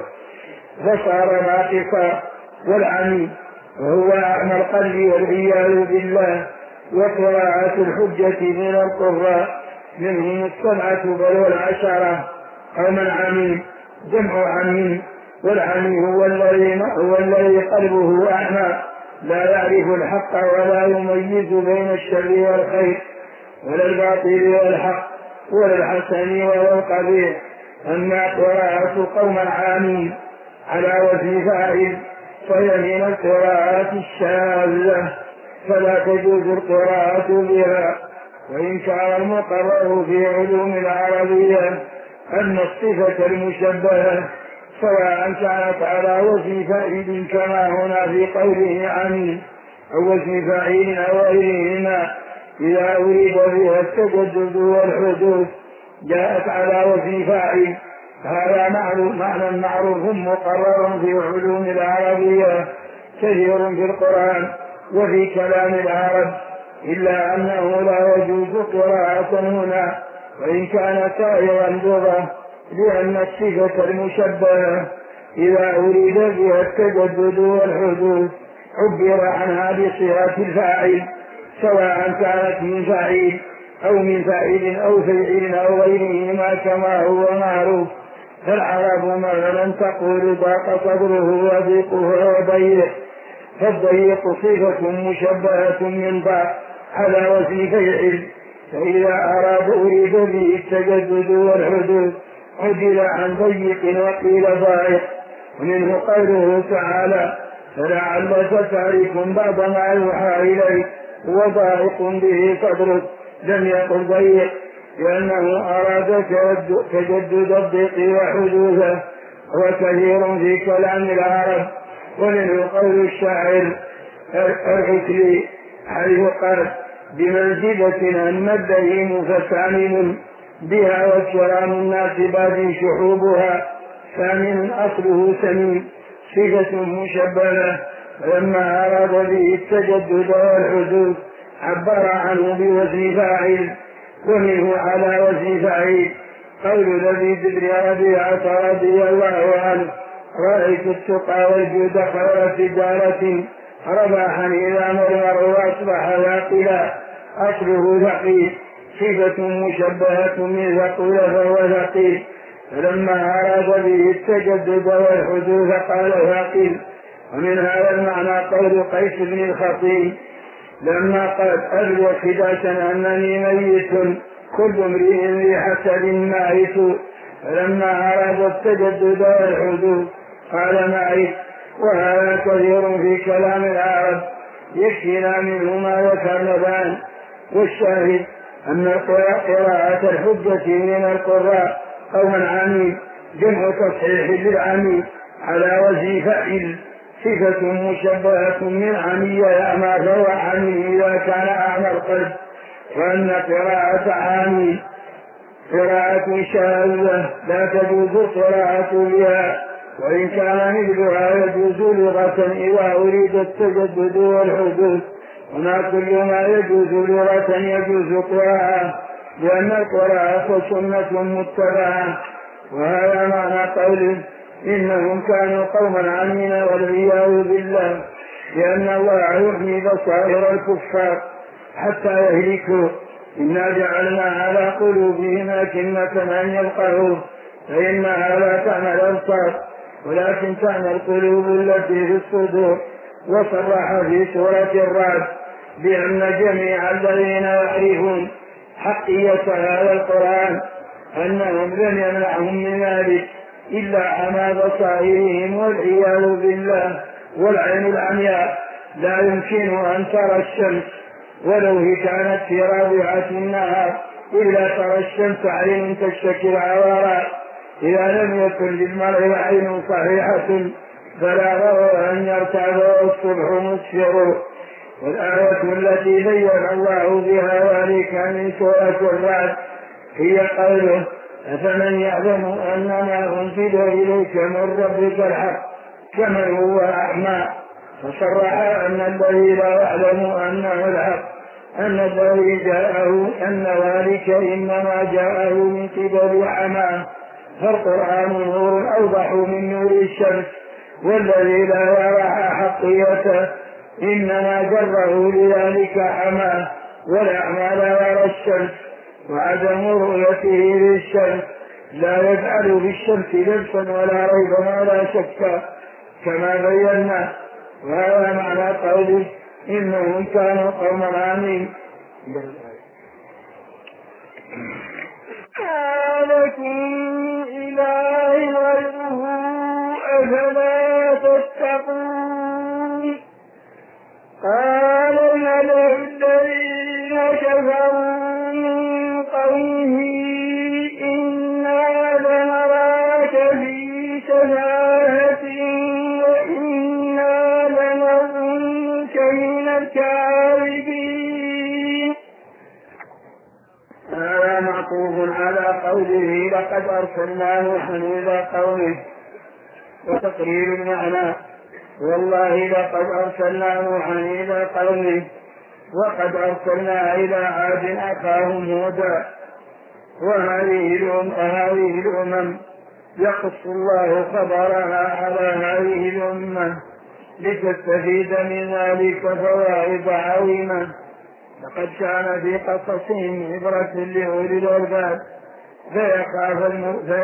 فصار ناقصا. والعمي وهو أعمى القلب والعياذ بالله. وقراءة الحجة من القراء منهم السبعة بل والعشرة قوما عمين جمع عمي. والعمي هو الذي هو الذي قلبه أعمى لا يعرف الحق ولا يميز بين الشر والخير ولا الباطل والحق ولا الحسن ولا القبيح. أما قراءة قوما عامين على وزن فاعل فهي من القراءات الشاذة فلا تجوز القراءة بها. وإن كان المقرر في علوم العربية أن الصفة المشبهة سواء كانت على وزن فاعل كما هنا في قوله عمين أو وزن فاعل أو غيرهما إذا أريد بها التجدد والحدوث جاءت على وزن فاعل. هذا معنى معروف مقرر في علوم العربية كثير في القرآن وفي كلام العرب، إلا أنه لا يجوز قراءة هنا وإن كان سائغا لغة، لأن الصفة المشبهة إذا أريد بها التجدد والحدوث عبر عنها بصيغة الفاعل سواء كانت من فاعل أو من فاعل أو فعل أو غيرهما كما هو معروف. فالعرب مثلا تقول ضاق صدره وضيقه وضيق، فالضيق صفة مشبهة من ضاق على وزن فعل، فإذا أراد أريد به التجدد والحدوث عدل عن ضيق وقيل ضائق. ومنه قوله تعالى فلعلك تارك بعض ما يوحى إليك وضائق به صدرك لم يقل ضيق، لأنه أراد تجدد الضيق وحدوثه وكثير في كلام العرب. ومنه قول الشاعر العكلي حيث قال بمنزلة أن الدهيم فسامن بها وكرام الناس باد شحوبها ثامن أصله سمين صفة مشبهة. فلما أراد به التجدد والحدوث عبر عنه بوزن فاعل. ومنه على وزن فاعل قول الذي بن ربيعة رضي الله عنه رأيت التقى والجود خير تجارة رباحا إذا مرمر وأصبح ثاقلا أصله ثقيل صفة مشبهة من ثقل فهو ثقيل. فلما أراد به التجدد والحدوث قال ثقيل. ومن هذا المعنى قول قيس بن الخطيب لما قال أبلغ خداشا أنني ميت كل امرئ ذي حسب مائت. فلما أراد التجدد والحدوث قال مائت. وهذا كثير في كلام العرب يكفينا منه ما ذكرنا الآن. والشاهد أن قراءة الحجة من القراء قوما عمي جمع تصحيح للعمي على وزن فاعل صفة مشبهة من عمي يأمى فهو عمي إذا كان أعمى القلب. وأن قراءة عمي قراءة شاذة لا تجوز القراءة بها وإن كان مثلها يجوز لغة إذا أريد التجدد والحدوث. وما كل ما يجوز لغة يجوز قراءة لأن القراءة سنة متبعة. وهذا معنى قوله إنهم كانوا قوما عمين والعياذ بالله، لأن الله يحمي بصائر الكفار حتى يهلكوا. إنا جعلنا على قلوبهم أكنة أن يفقهوا فإنها لا تعمى الأبصار ولكن تعمى القلوب التي في الصدور. وصرح في سورة الرعد بأن جميع الذين يعرفون حقية هذا القرآن أنهم لم يمنعهم من ذلك إلا عمى بصائرهم والعياذ بالله. والعين العمياء لا يمكن أن ترى الشمس ولو هي كانت في رابعة النهار إلا ترى الشمس عين تشتكي العوارات. إذا لم يكن للمرء عين صحيحة فلا غرو أن يرتعد والصبح مسفر. والآية التي بين الله بها ذلك من سورة الرعد هي قوله: أفمن يعلم أنما أنزل إليك من ربك الحق كمن هو أعمى. فصرح أن الذي لا يعلم أنه الحق أن الذي جاءه أن ذلك إنما جاءه من قبل عمى، فالقرآن نور أوضح من نور الشمس، والذي لا يرى حقيته إنما جره لذلك عمى، والأعمى لا يرى الشمس، وعدم رؤيته للشمس لا يجعل بالشمس لبسا ولا ريبا ولا شكا كما بينا. وهذا معنى قوله: إنهم كانوا قوما عمين. لكم إله غيره أفلا تتقون. قال الملأ الذين كفروا من قومه إنا لنراك في سفاهة وإنا لنظنك من الكاذبين. هذا معطوف على قوله: لقد أرسلنا نوحا إلى قومه، وتقرير المعنى: والله لقد أرسلنا نوحا إلى قومه، وقد أرسلنا إلى عاد أخاهم هودا. وهذه الأمم يقص الله خبرها على هذه الأمة لتستفيد من ذلك فوائد عظيمة. لقد كان في قصصهم عبرة لأولي الألباب، فيخاف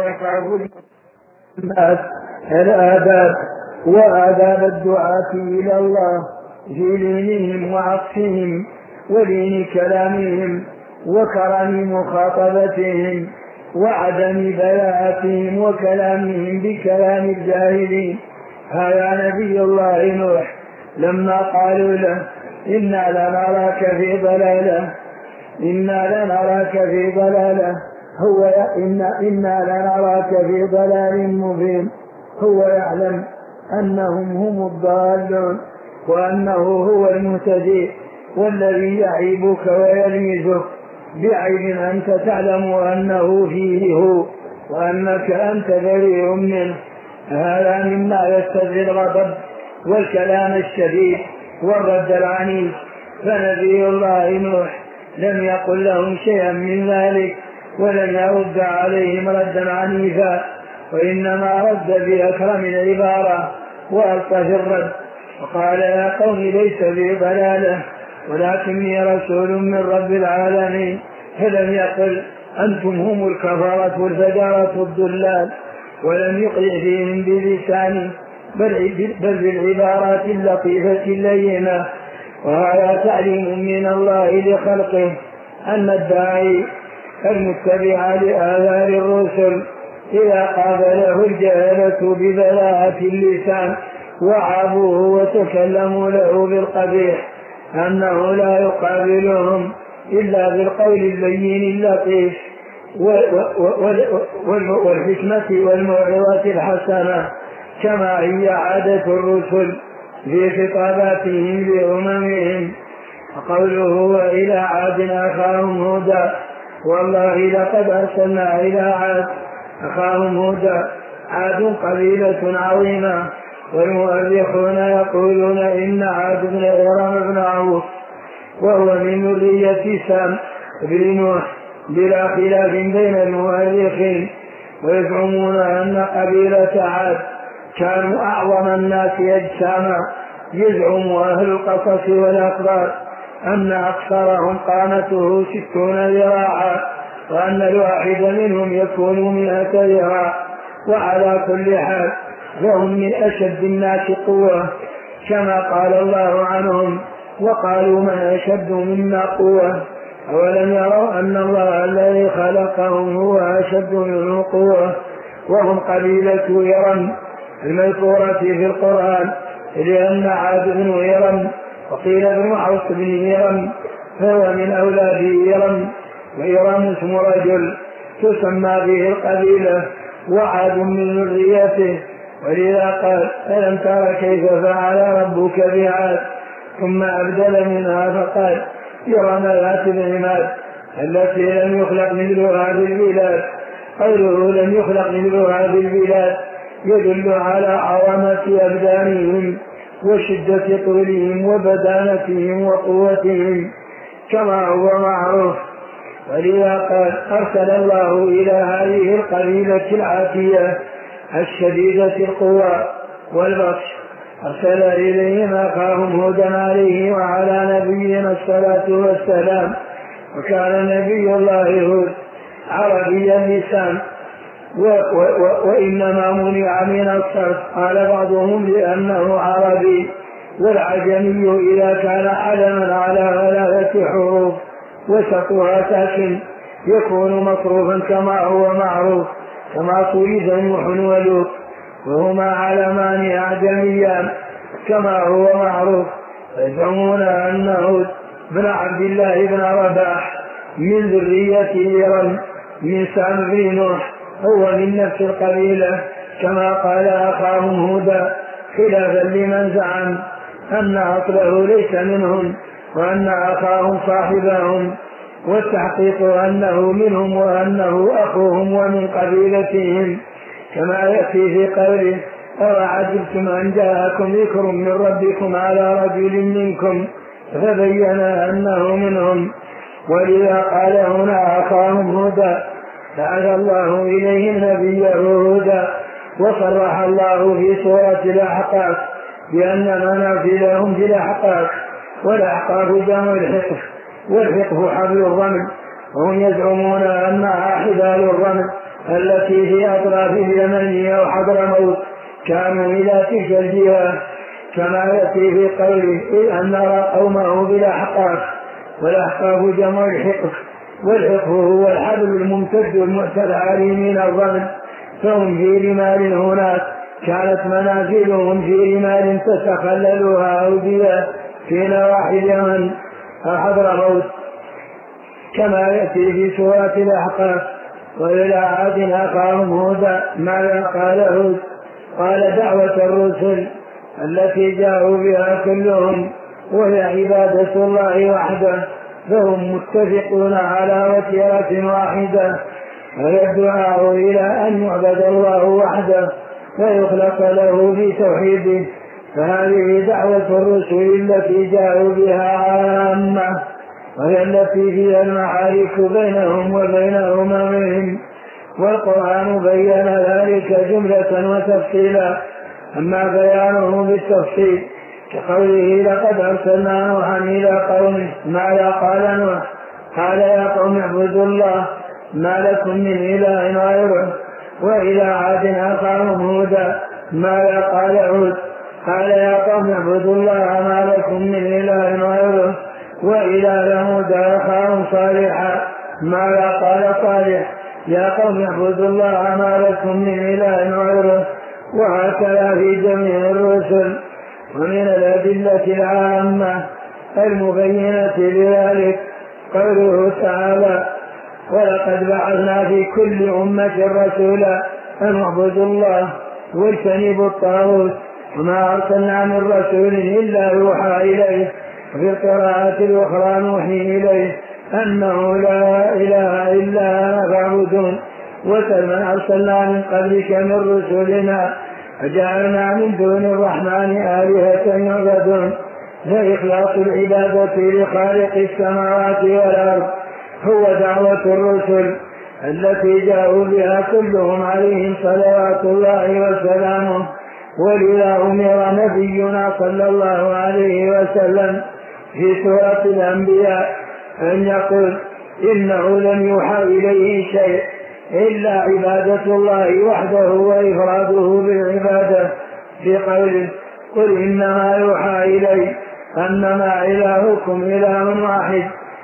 الناس الآداب وآداب الدعاة إلى الله في لينهم وعطفهم ولين كلامهم وكرم مخاطبتهم وعدم بلاءتهم وكلامهم بكلام الجاهلين. هذا نبي الله نوح لما قالوا له: إنا لنراك في ضلالة إنا لنراك في ضلالة هو إنا, إنا لنراك في ضلال مبين. هو يعلم أنهم هم الضالون وأنه هو المهتدي، والذي يعيبك ويلمزك بعيب أنت تعلم أنه فيه هو وأنك أنت بريء منه. هذا مما يستدعي الغضب والكلام الشديد والرد العنيف. فنبي الله نوح لم يقل لهم شيئا من ذلك ولم يرد عليهم ردا عنيفا، وإنما رد بأكرم العبارة وألطف الرد، وقال: يا قوم ليس بي ضلالة ولكني رسول من رب العالمين. فلم يقل أنتم هم الكفرة والفجرة الضلال، ولم يقل فيهم بلسانه بل بالعبارات اللطيفة اللينة. وهذا تعليم من الله لخلقه أن الداعي المتبع لآثار الرسل إذا قابله الجهلة ببلاءة اللسان وعابوه وتكلموا له بالقبيح أنه لا يقابلهم إلا بالقول اللين اللطيف والحكمة والموعظة الحسنة، كما هي عادة الرسل في خطاباتهم لأممهم. وقوله: وإلى عاد أخاهم هودا. والله لقد أرسلنا إلى عاد أخاهم هودا. عاد قبيلة عظيمة، والمؤرخون يقولون إن عاد بن إرم بن عوف وهو من ذرية سام بن نوح بلا خلاف بين المؤرخين، ويزعمون أن قبيلة عاد كانوا أعظم الناس أجساما. يزعم أهل القصص والأخبار أن أكثرهم قامته ستون ذراعا، وأن الواحد منهم يكون مئة ذراع. وعلى كل حال فهم من أشد الناس قوة، كما قال الله عنهم: وقالوا من أشد منا قوة. أولم يروا أن الله الذي خلقهم هو أشد منه قوة. وهم قبيلة إرم المذكورة في القرآن، لأن عاد بن إرم وقيل ابن عوف بن إرم فهو من أولاد إرم، وإرم اسم رجل تسمى به القبيلة، وعاد من ذريته. ولذا قال: ألم تر كيف فعل ربك بعاد ثم أبدل منها فقال إرم ذات العماد التي لم يخلق مثلها في البلاد. قوله لم يخلق مثلها في البلاد يدل على عظمة أبدانهم وشدة طولهم وبدانتهم وقوتهم كما هو معروف. ولذا قال أرسل الله إلى هذه القبيلة العاتية الشديدة القوى والبطش أرسل إليهم أخاهم هودا عليه وعلى نبينا الصلاة والسلام. وكان نبي الله هود عربي اللسان وإنما منع من الصرف قال بعضهم لأنه عربي، والعجمي إذا كان علما على ثلاثة حروف وسطها ساكن يكون مصروفا كما هو معروف، كما صيد نوح ولوط وهما علمان أعجميان كما هو معروف. يزعمون أن هود بن عبد الله بن رباح من ذرية إيران من سام بن نوح هو من نفس القبيلة كما قال أخاهم هودا، خلافا لمن زعم أن أصله ليس منهم وأن أخاهم صاحبهم، والتحقيق أنه منهم وأنه أخوهم ومن قبيلتهم كما يأتي في قوله أوعجبتم أن جاءكم ذكر من ربكم على رجل منكم فبين أنه منهم. ولذا قال هنا أخاهم هودا بعث الله إليهم نبيه هودا. وصرح الله في سورة الأحقاف بأن منازلهم في الأحقاف، والأحقاف جمع الحقف والحقف حبل الرمل، وهم يزعمون أنها حبال الرمل التي في أطراف اليمن أو حضرموت كانوا إلى تلك الجهة كما يأتي في قوله أن نرى قومه بالأحقاف. والأحقاف جمع الحقف، والحقف هو الحبل الممتد المعتد من الرمل، فهم في رمال هناك كانت منازلهم في رمال تتخللها أودية في نواحي اليمن أو حضرموت كما يأتي في سورة الأحقاف. وإلى عاد أخاهم هودا ماذا قال هود؟ قال دعوة الرسل التي جاءوا بها كلهم وهي عبادة الله وحده، فهم متفقون على وتيرة واحدة، وهي الدعاء إلى أن يعبد الله وحده ويخلق له في توحيده. فهذه دعوة الرسل التي جاءوا بها عامة، وهي التي فيها المعارك بينهم وبين أممهم، والقرآن بين ذلك جملة وتفصيلا. أما بيانه بالتفصيل كقوله لقد أرسلنا نوحا إلى قومه ماذا قال نوح؟ قال يا قوم اعبدوا الله ما لكم من إله غيره. وإلى عاد أخاهم هودا ماذا قال هود؟ قال يا قوم اعبدوا الله ما لكم من إله غيره. وإلى ثمود أخاهم صالحا ماذا قال صالح؟ يا قوم اعبدوا الله ما لكم من إله غيره. وهكذا في جميع الرسل. ومن الأدلة العامة المبينة لذلك قوله تعالى ولقد بعثنا في كل أمة رسولا أن اعبدوا الله واجتنبوا الطاغوت وما أرسلنا من رسول إلا يوحى إليه. في القراءة الأخرى نوحي إليه أنه لا إله إلا أنا فاعبدون. وسلم أرسلنا من قبلك من رسلنا فجعلنا من دون الرحمن آلهة يعبدون. فإخلاص العبادة لخالق السماوات والأرض هو دعوة الرسل التي جاءوا بها كلهم عليهم صلوات الله وسلامه. ولذا أمر نبينا صلى الله عليه وسلم في سورة الأنبياء أن يقول إنه لم يوحى إليه شيء إلا عبادة الله وحده وإفراده بالعبادة في قوله قل إنما يوحى إلي أنما إلهكم إله واحد.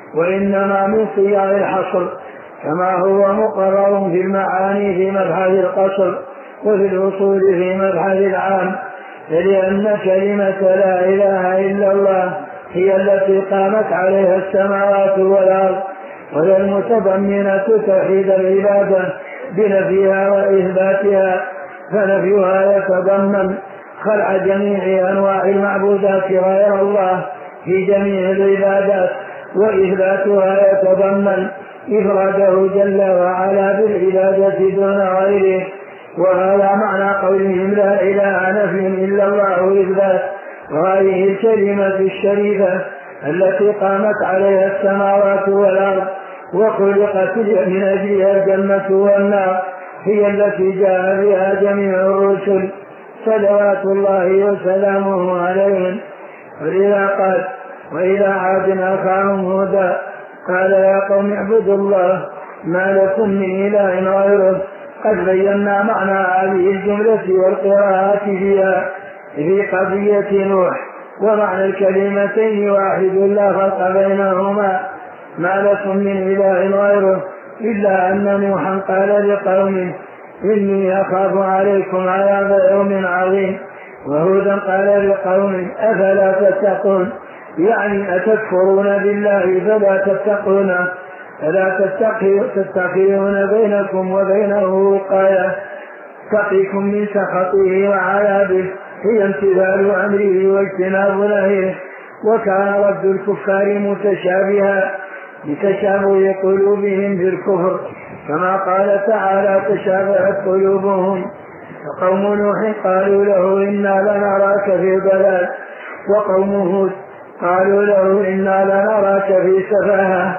وإنما من صيغ الحصر كما هو مقرر في المعاني في مبحث القصر وفي الأصول في مبحث العام. لأن كلمة لا إله إلا الله هي التي قامت عليها السماوات والأرض، وهي المتضمنة توحيد العبادة بنفيها وإثباتها. فنفيها يتضمن خلع جميع أنواع المعبودات غير الله في جميع العبادات، وإثباتها يتضمن إفراده جل وعلا بالعبادة دون غيره. وهذا معنى قولهم لا إله نفي إلا الله إثبات. وهذه الكلمة الشريفة التي قامت عليها السماوات والأرض وخلقت من أجلها الجنة والنار هي التي جاء بها جميع الرسل صلوات الله وسلامه عليهم. ولذا قال وإلى عاد أخاهم هودا قال يا قوم اعبدوا الله ما لكم من إله غيره. قد بينا معنى هذه الجملة والقراءات فيها في قضية نوح، ومعنى الكلمتين واحد لا فرق بينهما، ما لكم من إله غيره، إلا أن نوحا قال لقومه إني أخاف عليكم عذاب يوم عظيم، وهودا قال لقومه أفلا تتقون، يعني أتكفرون بالله فلا تتقون، فلا تتقون بينكم وبينه وقاية تقيكم من سخطه وعذابه هي امتثال أمره واجتناب نهيه. وكان رد الكفار متشابها بتشابه قلوبهم في الكفر، كما قال تعالى تشابهت قلوبهم. وقوم نوح قالوا له إنا لنراك في ضلال، وقوم هود قالوا له إنا لنراك في سفاهة،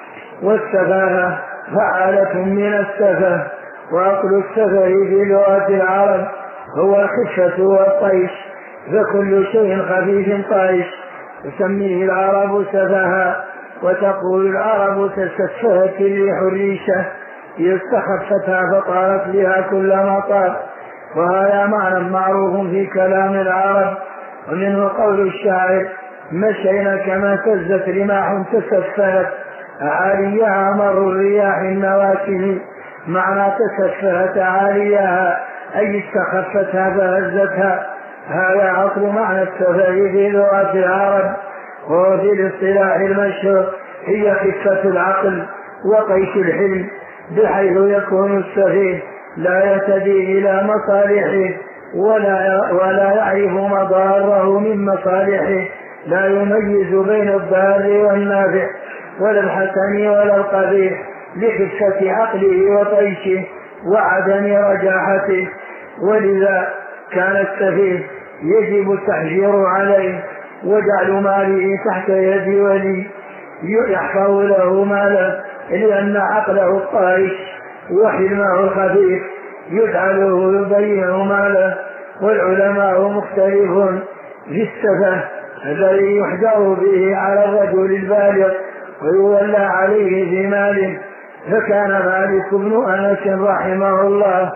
والسفاهة فعالة من السفه، وأصل السفه في لغة العرب هو الخفة والطيش، فكل شيء خفيف طيش تسميه العرب سفها. وتقول العرب تسفهت الريح الريشة استخفتها فطارت بها كل مطار، وهذا معنى معروف في كلام العرب. ومنه قول الشاعر مشينا كما اهتزت رماح تسفهت عاليها مر الرياح النواسل، معنى تسفهت عاليها أي استخفتها فهزتها. هذا عصر معنى السفه في لغة العرب، وفي الاصطلاح المشهور هي خفة العقل وقيس الحلم، بحيث يكون السفيه لا يهتدي إلى مصالحه ولا, ولا يعرف مضاره من مصالحه، لا يميز بين الضار والنافع ولا الحسن ولا القبيح، لخفة عقله وطيشه وعدم رجاحته. ولذا كان السفيه يجب التحجير عليه وجعل ماله تحت يد ولي يحفظ له ماله، لأن عقله الطائش وحلمه الخبيث يجعله يضيع ماله. والعلماء مختلفون في السفه الذي يحجر به على الرجل البالغ ويولى عليه في ماله. فكان مالك بن أنس رحمه الله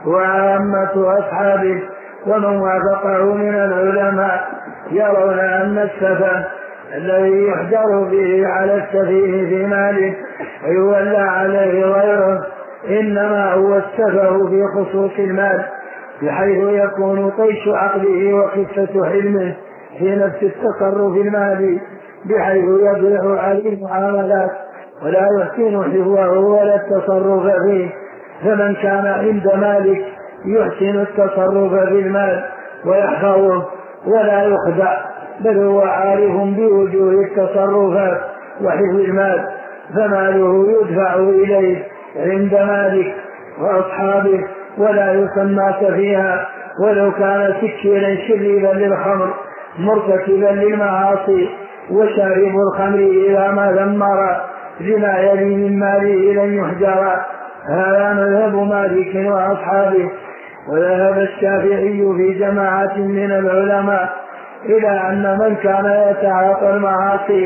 وعامة أصحابه ومن وافقه من العلماء يرون أن السفه الذي يحجر به على السفيه في ماله ويولى عليه غيره إنما هو السفه في خصوص المال، بحيث يكون طيش عقله وخفة حلمه في نفس التصرف المالي، بحيث يضيع عليه المعاملات ولا يحسن حفظه ولا التصرف فيه. فمن كان عند مالك يحسن التصرف بالمال ويحفظه ولا يخدع، بل هو عارف بوجوه التصرفات وحفظ المال، فماله يدفع إليه عند مالك وأصحابه ولا يسمى سفيها، ولو كان سكينا شريبا للخمر مرتكبا للمعاصي وشارب الخمر إلى ما ذمر لما يلي من ماله لن يحجر. هذا مذهب مالك وأصحابه. وذهب الشافعي في جماعة من العلماء إلى أن من كان يتعاطى المعاصي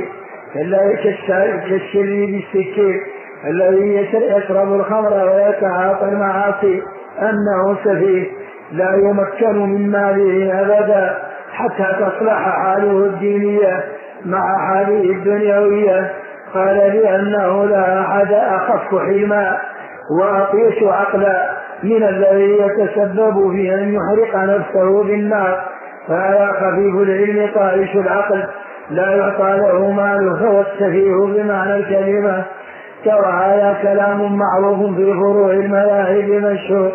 كالشريب السكين الذي يشرب الخمر ويتعاطى المعاصي أنه سفيه لا يمكن من ماله أبدا حتى تصلح حاله الدينية مع حاله الدنيوية. قال لأنه لا أحد أخف حلما وأطيش عقلا من الذي يتسبب في أن يحرق نفسه بالنار، فهذا خفيف العلم طائش العقل لا يعطى له ماله، فهو السفيه بمعنى الكلمة. وهذا كلام معروف في فروع المذاهب مشهور.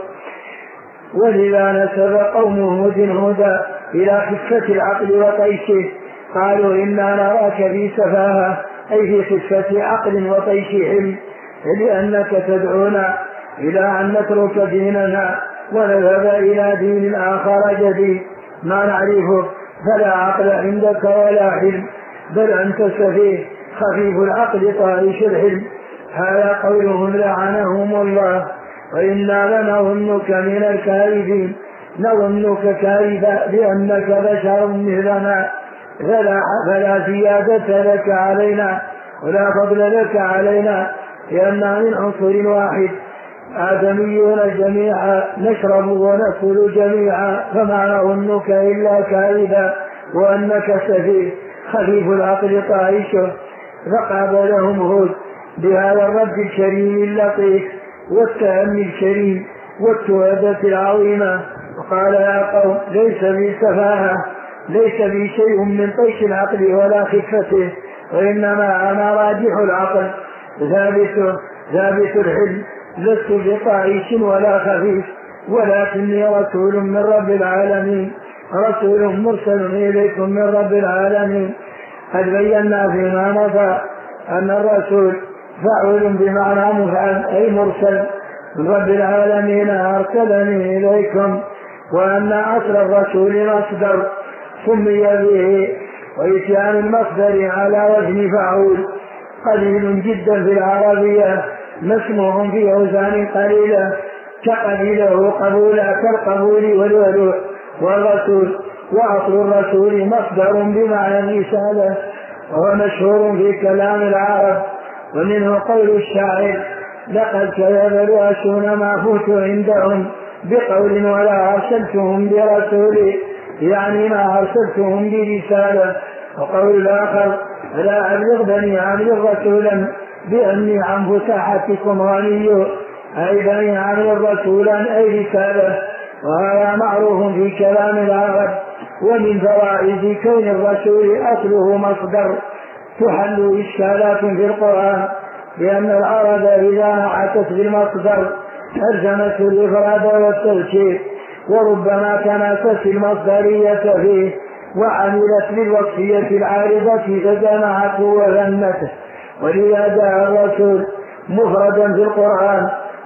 ولذا نسب قوم هود هدى إلى خفة العقل وطيشه، قالوا إنا نراك في سفاهة أي في خفة عقل وطيش حلم، لأنك تدعونا إلى أن نترك ديننا ونذهب إلى دين آخر جديد ما نعرفه، فلا عقل عندك ولا حلم، بل أنت سفيه خفيف العقل طائش الحلم. هذا قولهم لعنهم الله، وإنا لنظنك من الكاذبين، نظنك كاذبا لأنك بشر مثلنا، فلا, فلا زيادة لك علينا ولا فضل لك علينا، لأننا من عنصر واحد آدميون جميعا، نشرب ونأكل جميعا، فما نظنك إلا كاذبا وأنك سفيه خفيف العقل طائشه. فقابلهم هود بهذا الرد الكريم اللطيف والتأني الكريم والتوبة العظيمة، وقال يا قوم ليس بي سفاهة، ليس بي شيء من طيش العقل ولا خفته، وإنما أنا راجح العقل ثابت ثابت الحلم، لست بطائش ولا خفيف، ولكني رسول من رب العالمين، رسول مرسل إليكم من رب العالمين. قد بينا فيما مضى أن الرسول فاعل بمعنى مفعل أي مرسل من رب العالمين أرسلني إليكم، وأن أصل الرسول مصدر سمي به، وإتيان المصدر على وزن فعول قليل جدا في العربية، مسموع في أوزان قليلة كقليله قبولا كالقبول والولوع والرسول. وأصل الرسول مصدر بمعنى الرسالة، وهو مشهور في كلام العرب، ومنه قول الشاعر لقد كذب الواشون ما فوت عندهم بقول ولا أرسلتهم برسول، يعني ما أرسلتهم برسالة. وقول الآخر لا أبلغ بني عامر رسولا بأني عن فساحتكم غني، أي بني عامر رسولا أي رسالة، وهذا معروف في كلام العرب. ومن فوائد كون الرسول أصله مصدر تحل إشكالات في القرآن، لأن العرب إذا نعتت بالمصدر ألزمت الإفراد والتذكير، وربما تنافت المصدرية فيه وعملت بالوصفية العارضة فجمعت وذنته، ولذا جاء الرسول مفردا في القرآن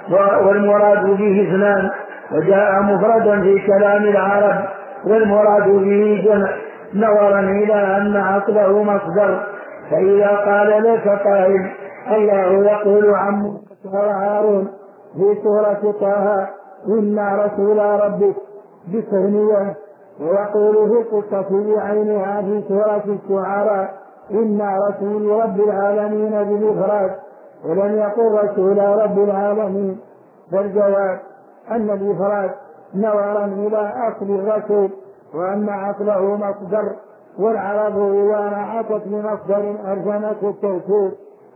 والمراد به اثنان، وجاء مفردا في كلام العرب والمراد به جمع، نظرا إلى أن عقله مصدر. فإذا قال لك قائل الله يقول عن موسى وهارون في سورة طه إنا رسول ربك بالتثنية، ويقول في القصة بعينها في سورة الشعراء إنا رسول رب العالمين بالإفراد، ولم يقل رسول رب العالمين. فالجواب أن الإفراد نظرا إلى أصل الرسول، وأن عقله مصدر، والعرب إذا نعتت بمصدر أرجمت التوكيد،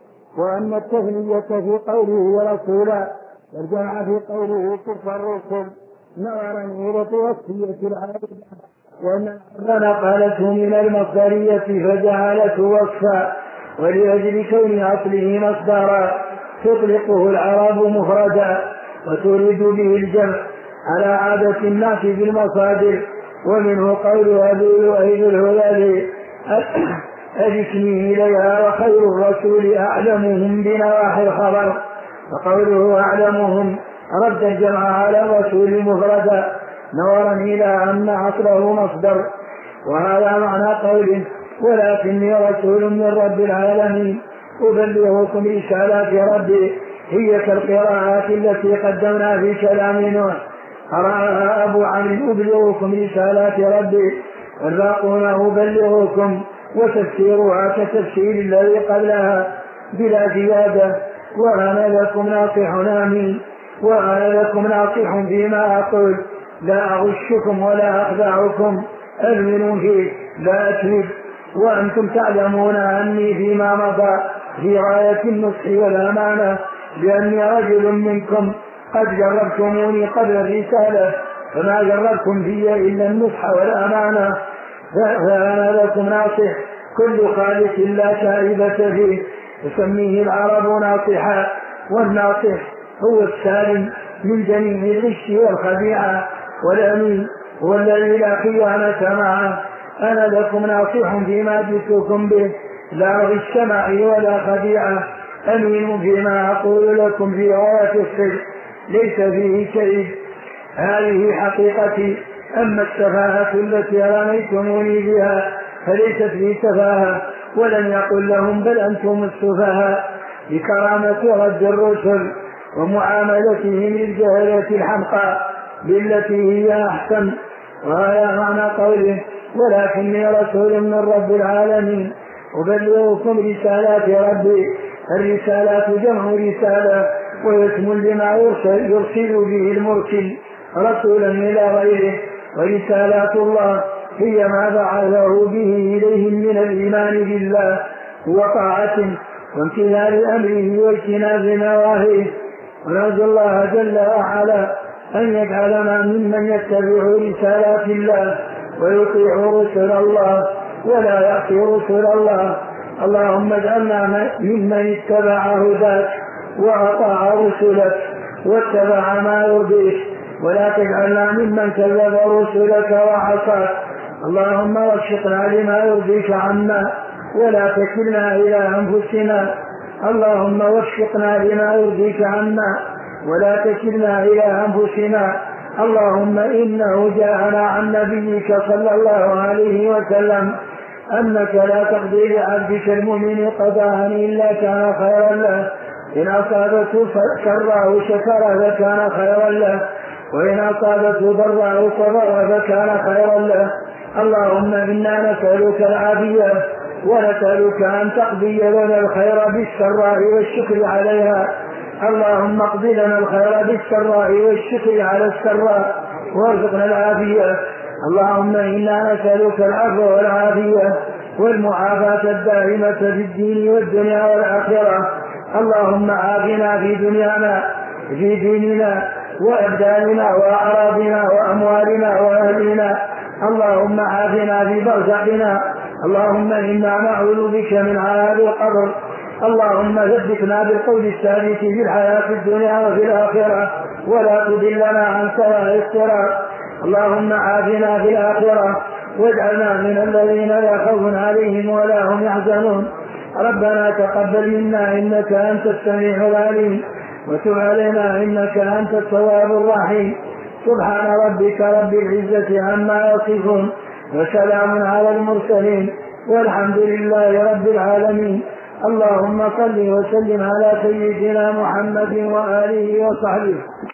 وأن التثنية في قوله رسولا والجمع في قوله كفر الرسل نظرا إلى توصية العرب، وأن نقلته من المصدرية فجعلته وصفا، ولأجل كون أصله مصدرا تطلقه العرب مفردا وتريد به الجمع على عادة الناس بالمصادر. ومنه قول أبي لؤي الهلالي أجسني إليها وخير الرسول أعلمهم بنواحي الخبر، وقوله أعلمهم رد الجمع على الرسول مفردا نظرا إلى أن أصله مصدر. وهذا معنى قوله ولكني رسول من رب العالمين أبلغكم رسالات ربي، هي كالقراءات التي قدمنا في كلام نوح قرأها أبو عمرو أبلغكم رسالات ربي، والباقون أبلغكم، وتفسيرها كتفسير الذي قبلها بلا زيادة. وأنا لكم ناصح آمين، وأنا لكم ناصح فيما أقول، لا أغشكم ولا أخدعكم، أؤمن فيه لا أكذب، وأنتم تعلمون أني فيما مضى في غاية النصح والأمانة، لأني رجل منكم قد جربتموني قبل الرسالة، فما جربتم في إلا النصح والأمانة، فأنا لكم ناصح كل خالق لا شائبة فيه، يسميه العرب ناصحا، والناصح هو السالم من جميع الغش والخديعة، والأمين هو الذي لا خيانة معه، أنا لكم ناصح فيما جئتكم به، لا غش معي ولا خديعة، أمين فيما أقول لكم في غاية الصدق، ليس فيه شيء. هذه حقيقتي. أما السفاهة التي رميتموني بها فليست في سفاهة، ولم يقل لهم بل أنتم السفهاء، بكرامة رد الرسل ومعاملتهم للجهلة الحمقى بالتي هي أحسن. وهذا معنى قوله ولكني رسول من رب العالمين أبلغكم رسالات ربي. الرسالات جمع رسالة، ويشمل لما يرسل, يرسل به المرسل رسولا إلى غيره. ورسالات الله هي ما بعثه به إليهم من الإيمان بالله وطاعته وامتثال أمره واجتناب نواهيه. ونرجو الله جل وعلا أن يجعلنا ممن يتبع رسالات الله ويطيع رسل الله ولا يعصي رسل الله. اللهم اجعلنا ممن اتبع هداك وأطاع رسلك واتبع ما يرضيك، ولا تجعلنا ممن كذب رسلك وعصاك. اللهم وفقنا لما يرضيك عنا ولا تكلنا إلى أنفسنا. اللهم وفقنا لما يرضيك عنا ولا تكلنا إلى أنفسنا. اللهم إنه جاءنا عن نبيك صلى الله عليه وسلم أنك لا تقضي لعبدك المؤمن قضاء إلا كان خيرا له، إن أصابته سراء شكر فكان خيرا له، وإن أصابته ضراء صبر فكان خيرا له. اللهم إنا نسألك العافية ونسألك أن تقضي لنا الخير بالسراء والشكر عليها. اللهم اقض لنا الخير بالسراء والشكر على السراء وارزقنا العافية. اللهم إنا نسألك العفو والعافية والمعافاة الدائمة في الدين والدنيا والآخرة. اللهم عافنا في دنيانا في ديننا وأبداننا وأعراضنا وأموالنا وأهلنا. اللهم عافنا في برزخنا. اللهم إنا نعوذ بك من عذاب القبر. اللهم ثبتنا بالقول الثابت في الحياة الدنيا وفي الآخرة ولا تضلنا عن سواء الصراط. اللهم عافنا في الآخرة واجعلنا من الذين لا خوف عليهم ولا هم يحزنون. ربنا تقبل منا إنك أنت السميع العليم وتب علينا إنك أنت التواب الرحيم. سبحان ربك رب العزة عما يصفون وسلام على المرسلين والحمد لله رب العالمين. اللهم صل وسلم على سيدنا محمد وآله وصحبه.